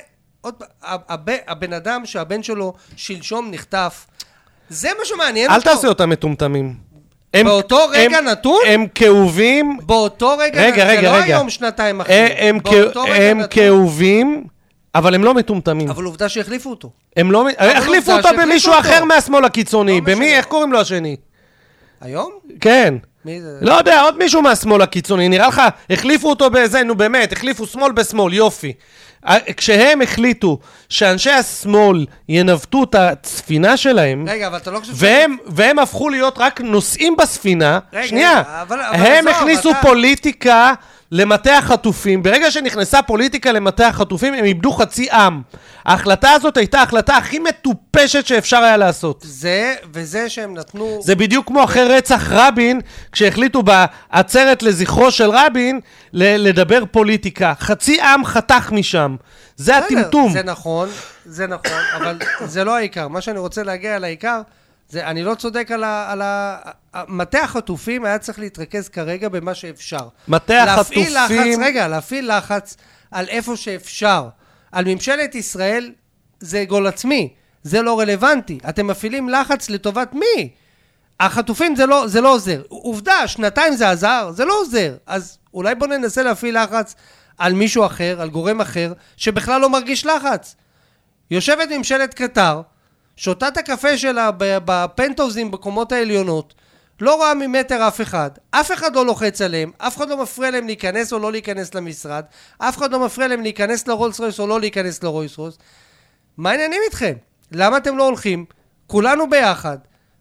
הבן אדם שהבן שלו שלשום נחטף, זה מה שמעניין אותו. אל תעשה אותם מטומטמים. באותו רגע נתון? הם כאובים... באותו רגע נתון, זה לא היום שנתיים אחרי. הם כאובים... אבל הם לא מטומטמים. אבל עובדה שהחליפו אותו. הם לא... החליפו אותו במישהו אחר מהשמאל הקיצוני. במי? איך קוראים לו השני? היום? כן. מי זה? לא יודע, עוד מישהו מהשמאל הקיצוני. נראה לך, החליפו אותו באיזה, נו באמת, החליפו שמאל בשמאל, יופי. כשהם החליטו שאנשי השמאל ינווטו את הספינה שלהם, רגע, אבל אתה לא חושב... והם, והם הפכו להיות רק נוסעים בספינה, רגע, שנייה, אבל, אבל הם עזוב, הכניסו אתה... פוליטיקה למטה החטופים. ברגע שנכנסה פוליטיקה למטה החטופים, הם איבדו חצי עם. ההחלטה הזאת הייתה ההחלטה הכי מטופשת שאפשר היה לעשות. זה, וזה שהם נתנו... זה בדיוק כמו אחרי רצח רבין, כשהחליטו בעצרת לזכרו של רבין, לדבר פוליטיקה. חצי עם חתך משם. זה הטמטום. זה נכון, זה נכון, אבל זה לא העיקר. מה שאני רוצה להגיע על העיקר, זה, אני לא צודק על ה... על ה... מטה החטופים היה צריך להתרכז כרגע במה שאפשר. מטה החטופים... להפעיל לחץ, רגע, להפעיל לחץ על איפה שאפשר. על ממשלת ישראל זה גול עצמי, זה לא רלוונטי. אתם מפעילים לחץ לטובת מי? החטופים זה לא, זה לא עוזר. עובדה, שנתיים זה עזר, זה לא עוזר. אז אולי בוא ננסה להפעיל לחץ על מישהו אחר, על גורם אחר, שבכלל לא מרגיש לחץ. יושבת ממשלת קטר, שותה את הקפה שלה בפנטהאוזים בקומות העליונות, לא רואה ממטר אף אחד, אף אחד לא לוחץ עליהם, אף אחד לא מפריע להם להיכנס או לא להיכנס למשרד, אף אחד לא מפריע להם להיכנס לרולס רויס או לא להיכנס לרולס רויס. מה העניינים איתכם? למה אתם לא הולכים? כולנו ביחד.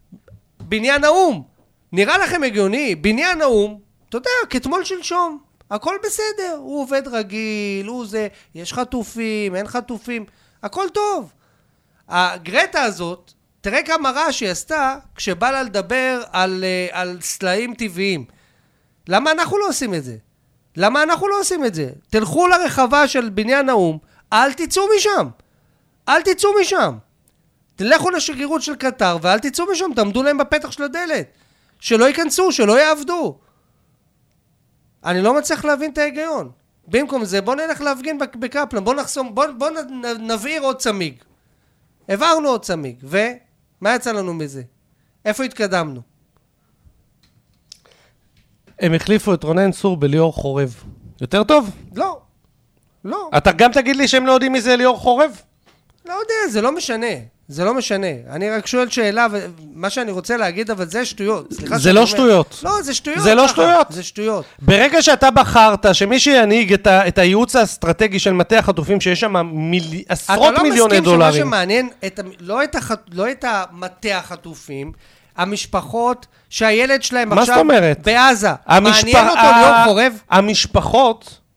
בניין האום. נראה לכם הגיוני? בניין האום, אתה יודע, כתמול שלשום. הכל בסדר. הוא עובד רגיל, הוא זה, יש חטופים, אין חטופים. הכל טוב. הגרטה הזאת, תראה כמה רע שהיא עשתה כשבא לה לדבר על, על סלעים טבעיים. למה אנחנו לא עושים את זה? למה אנחנו לא עושים את זה? תלכו לרחבה של בניין האום, אל תצאו משם. אל תצאו משם. תלכו לשגרירות של קטר ואל תצאו משם, תעמדו להם בפתח של הדלת. שלא ייכנסו, שלא יעבדו. אני לא מצליח להבין את ההיגיון. במקום זה, בוא נלך להפגין בקפלן, בוא נחסום, בוא, בוא נבעיר עוד צמיג. העברנו עוד צמיג, ומה יצא לנו מזה? איפה התקדמנו? הם החליפו את רונן צור בליאור חורב. יותר טוב? לא. לא. אתה גם תגיד לי שהם לא יודעים מי זה ליאור חורב? לא יודע, זה לא משנה. זה לא משנה. אני רק שואל שאלה, ומה שאני רוצה להגיד, אבל זה שטויות. זה לא שטויות. לא, זה שטויות. זה לא שטויות. זה שטויות. ברגע שאתה בחרת שמי שינהיג את, ה, את הייעוץ האסטרטגי של מטה החטופים, שיש שם מיל... עשרות לא מיליוני דולרים. אתה לא מסכים שמה שמעניין, את, לא, את הח, לא את המטה החטופים, המשפחות שהילד שלהם עכשיו בעזה. המשפ... מעניין אותו ליאור חורב? המשפחות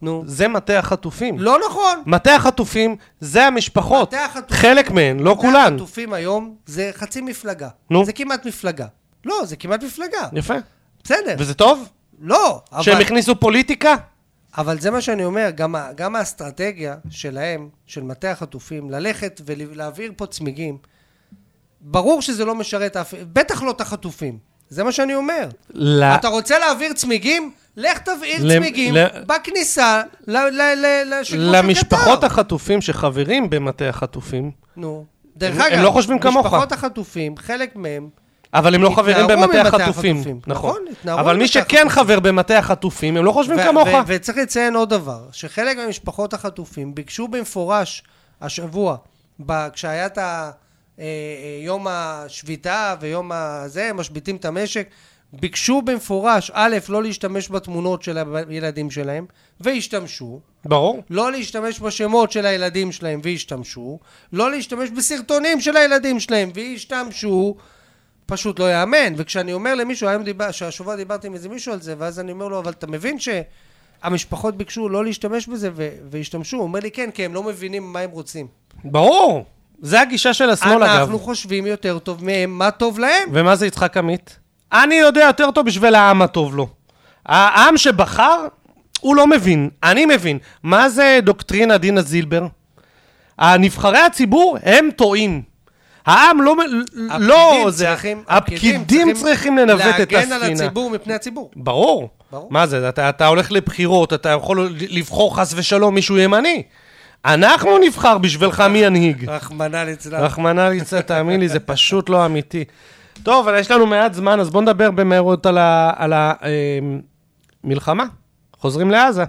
נו. זה מטה החטופים. לא נכון. מטה החטופים זה המשפחות. מטה החטופים- חלק מהן, לא כולן. החטופים היום זה חצי מפלגה. נו. זה כמעט מפלגה. לא, זה כמעט מפלגה. יפה. בסדר. וזה טוב? לא, אבל... שהם הכניסו פוליטיקה? אבל זה מה שאני אומר, גם, ה- גם האסטרטגיה שלהם, של מטה החטופים, ללכת ולהעביר פה צמיגים, ברור שזה לא משרת אף... בטח לא את החטופים. זה מה שאני אומר. ל... אתה רוצה להעביר צמיגים? לך תבעיר ל- צמיגים ל- בכניסה ל- ל- ל- לשגור של למשפחות קטר. החטופים שחברים במטה החטופים, נו. דרך הם- אגב, הם לא חושבים כמוך. משפחות החטופים, חלק מהם, אבל הם לא חברים התנערו במטה ממטה החטופים. החטופים. נכון. נכון, התנערו אבל מי ממטה שכן החטופים. חבר במטה החטופים, הם לא חושבים ו- כמוך. ו- וצריך לציין עוד דבר, שחלק מהמשפחות החטופים ביקשו במפורש השבוע, ב- כשהיה את ה- אה, אה, יום השביתה ויום הזה, הם משביתים את המשק, ביקשו במפורש, א', לא להשתמש בתמונות של הילדים שלהם, והשתמשו, ברור. לא להשתמש בשמות של הילדים שלהם והשתמשו, לא להשתמש בסרטונים של הילדים שלהם והשתמשו, פשוט לא יאמן. וכשאני אומר למישהו, היום דיבר, שהשבוע דיברתי עם איזה מישהו על זה, ואז אני אומר לו, אבל אתה מבין שהמשפחות ביקשו לא להשתמש בזה ו- והשתמשו? הוא אומר לי, כן, כי הם לא מבינים מה הם רוצים. ברור. זה הגישה של השמאל, אגב. אנחנו חושבים יותר טוב מהם, מה טוב להם. ומה זה יצחק עמית? אני יודע יותר טוב בשביל העם הטוב לו. העם שבחר, הוא לא מבין. אני מבין. מה זה דוקטרינה דינה זילבר? הנבחרי הציבור הם טועים. העם לא... לא זה... צריכים, הפקידים צריכים לנווט את הספינה. להגן על הציבור מפני הציבור. ברור. ברור. מה זה? אתה, אתה הולך לבחירות, אתה יכול לבחור חס ושלום מישהו ימני. אנחנו נבחר בשבילך מי ינהיג. רחמנא ליצלן. רחמנא ליצלן, תאמין לי, זה פשוט לא אמיתי. טוב, אבל יש לנו מעט זמן, אז בוא נדבר במהירות על ה... על ה... אה, מלחמה. חוזרים לעזה.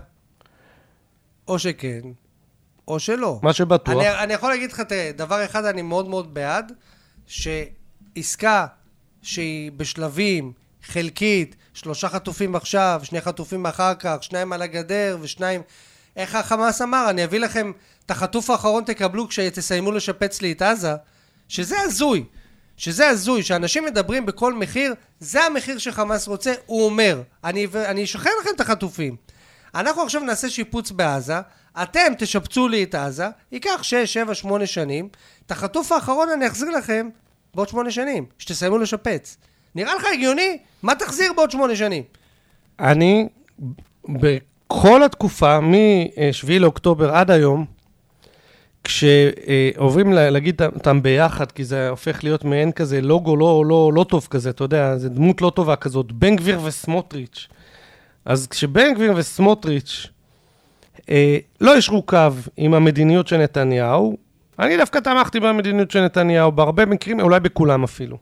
או שכן, או שלא. מה שבטוח. אני, אני יכול להגיד לך, תראה, דבר אחד אני מאוד מאוד בעד, שעסקה שהיא בשלבים, חלקית, שלושה חטופים עכשיו, שני חטופים אחר כך, שניים על הגדר ושניים... איך החמאס אמר, אני אביא לכם את החטוף האחרון תקבלו כשתסיימו לשפץ לי את עזה, שזה הזוי, שזה הזוי, שאנשים מדברים בכל מחיר, זה המחיר שחמאס רוצה, הוא אומר, אני, אני אשחרר לכם את החטופים. אנחנו עכשיו נעשה שיפוץ בעזה, אתם תשפצו לי את עזה, ייקח שש, שבע, שמונה שנים, את החטוף האחרון אני אחזיר לכם בעוד שמונה שנים, שתסיימו לשפץ. נראה לך הגיוני? מה תחזיר בעוד שמונה שנים? אני, בכל התקופה, מ-שביעי לאוקטובר עד היום, כשעוברים להגיד אותם ביחד, כי זה הופך להיות מעין כזה לוגו לא, לא, לא טוב כזה, אתה יודע, זה דמות לא טובה כזאת, בן גביר וסמוטריץ'. אז כשבן גביר וסמוטריץ' אה, לא ישרו קו עם המדיניות של נתניהו, אני דווקא תמכתי במדיניות של נתניהו, בהרבה מקרים, אולי בכולם אפילו.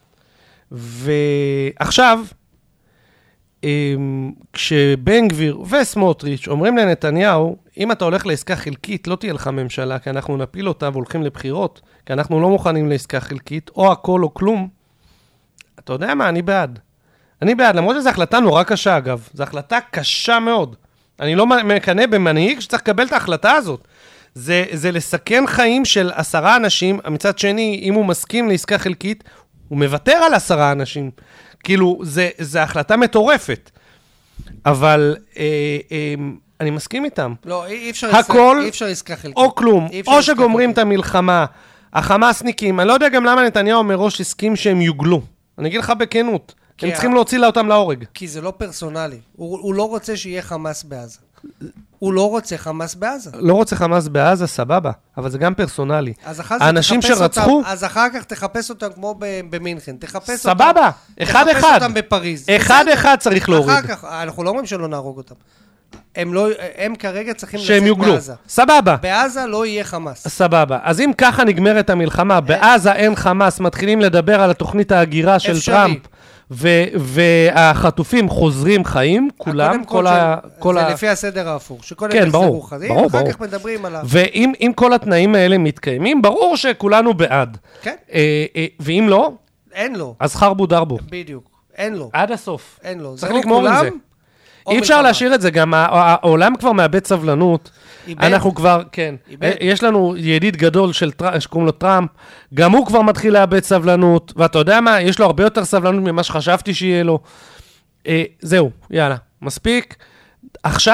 ועכשיו, אה, כשבן גביר וסמוטריץ' אומרים לנתניהו, אם אתה הולך לעסקה חלקית, לא תהיה לך ממשלה, כי אנחנו נפיל אותה והולכים לבחירות, כי אנחנו לא מוכנים לעסקה חלקית, או הכל או כלום. אתה יודע מה? אני בעד. אני בעד, למרות שזו החלטה נורא קשה, אגב. זו החלטה קשה מאוד. אני לא מקנה במנהיג שצריך לקבל את ההחלטה הזאת. זה, זה לסכן חיים של עשרה אנשים, מצד שני, אם הוא מסכים לעסקה חלקית, הוא מוותר על עשרה אנשים. כאילו, זה, זה החלטה מטורפת. אבל אה, אה, אני מסכים איתם. לא, אי אפשר, הכל, אי אפשר עסקה חלקית. או כלום, אפשר או עסקה שגומרים חלקית. את המלחמה, החמאסניקים, אני לא יודע גם למה נתניהו מראש הסכים שהם יוגלו. אני אגיד לך בכנות, הם כי צריכים ה- להוציא לה אותם להורג. כי זה לא פרסונלי. הוא, הוא לא רוצה שיהיה חמאס בעזה. הוא לא רוצה חמאס בעזה. לא רוצה חמאס בעזה, סבבה, אבל זה גם פרסונלי. אז אחר זה האנשים תחפש שרצחו, אותם, אז אחר כך תחפש אותם כמו ב- במינכן. תחפש אותם. סבבה, אחד תחפש אחד. אותם בפריז. אחד בסדר. אחד צריך להוריד. אחר כך, אנחנו לא אומרים שלא נהרוג אותם. הם, לא, הם כרגע צריכים שהם יוגלו. מעזה. סבבה, בעזה לא יהיה חמאס. סבבה. אז אם ככה נגמרת המלחמה, בעזה אין חמאס, מתחילים לדבר על התוכנית ההגירה של אפשרי. טראמפ, ו- והחטופים חוזרים חיים, כולם, קודם כל כל ה... ש- כל זה ה... לפי הסדר ההפוך. שקודם כן, יחזרו ברור, חזים, ברור, אחר ברור. כך מדברים על ה... ואם אם כל התנאים האלה מתקיימים, ברור שכולנו בעד. כן, אה, אה, ואם לא, אין לו. אז חרבו דרבו. בדיוק. אין לו. עד הסוף. אין לו. צריך זה או לגמור עם כולם, זה. או אי אפשר מלחמה. להשאיר את זה, גם הע- העולם כבר מאבד סבלנות. איבד. אנחנו כבר, כן. איבד. יש לנו ידיד גדול של טראמפ, שקוראים לו טראמפ, גם הוא כבר מתחיל לאבד סבלנות, ואתה יודע מה? יש לו הרבה יותר סבלנות ממה שחשבתי שיהיה לו. אה, זהו, יאללה, מספיק. עכשיו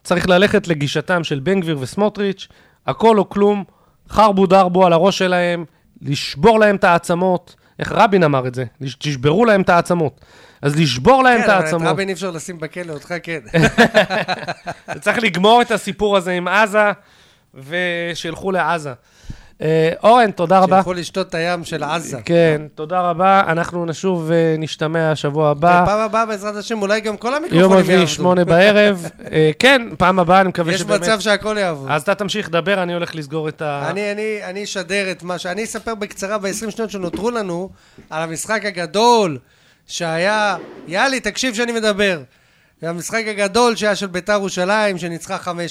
צריך ללכת לגישתם של בן גביר וסמוטריץ', הכל או כלום, חרבו דרבו על הראש שלהם, לשבור להם את העצמות, איך רבין אמר את זה, תשברו להם את העצמות. אז לשבור להם את העצמות. כן, אבל את רבין אי אפשר לשים בכלא, אותך כן. צריך לגמור את הסיפור הזה עם עזה, ושילכו לעזה. אורן, תודה רבה. שילכו לשתות את הים של עזה. כן, תודה רבה. אנחנו נשוב ונשתמע השבוע הבא. פעם הבאה בעזרת השם, אולי גם כל המיקרופונים יום יעבדו. רביעי, שמונה בערב. כן, פעם הבאה, אני מקווה יש שבאמת... מצב שהכל יעבוד. אז אתה תמשיך לדבר, אני הולך לסגור את ה... אני, אני, אני אשדר את מה ש... אני אספר בקצרה ב-עשרים שניות שנותרו לנו על המשחק הגדול שהיה... יאללה, תקשיב שאני מדבר. המשחק הגדול שהיה של בית"ר ירושלים, שניצחה חמש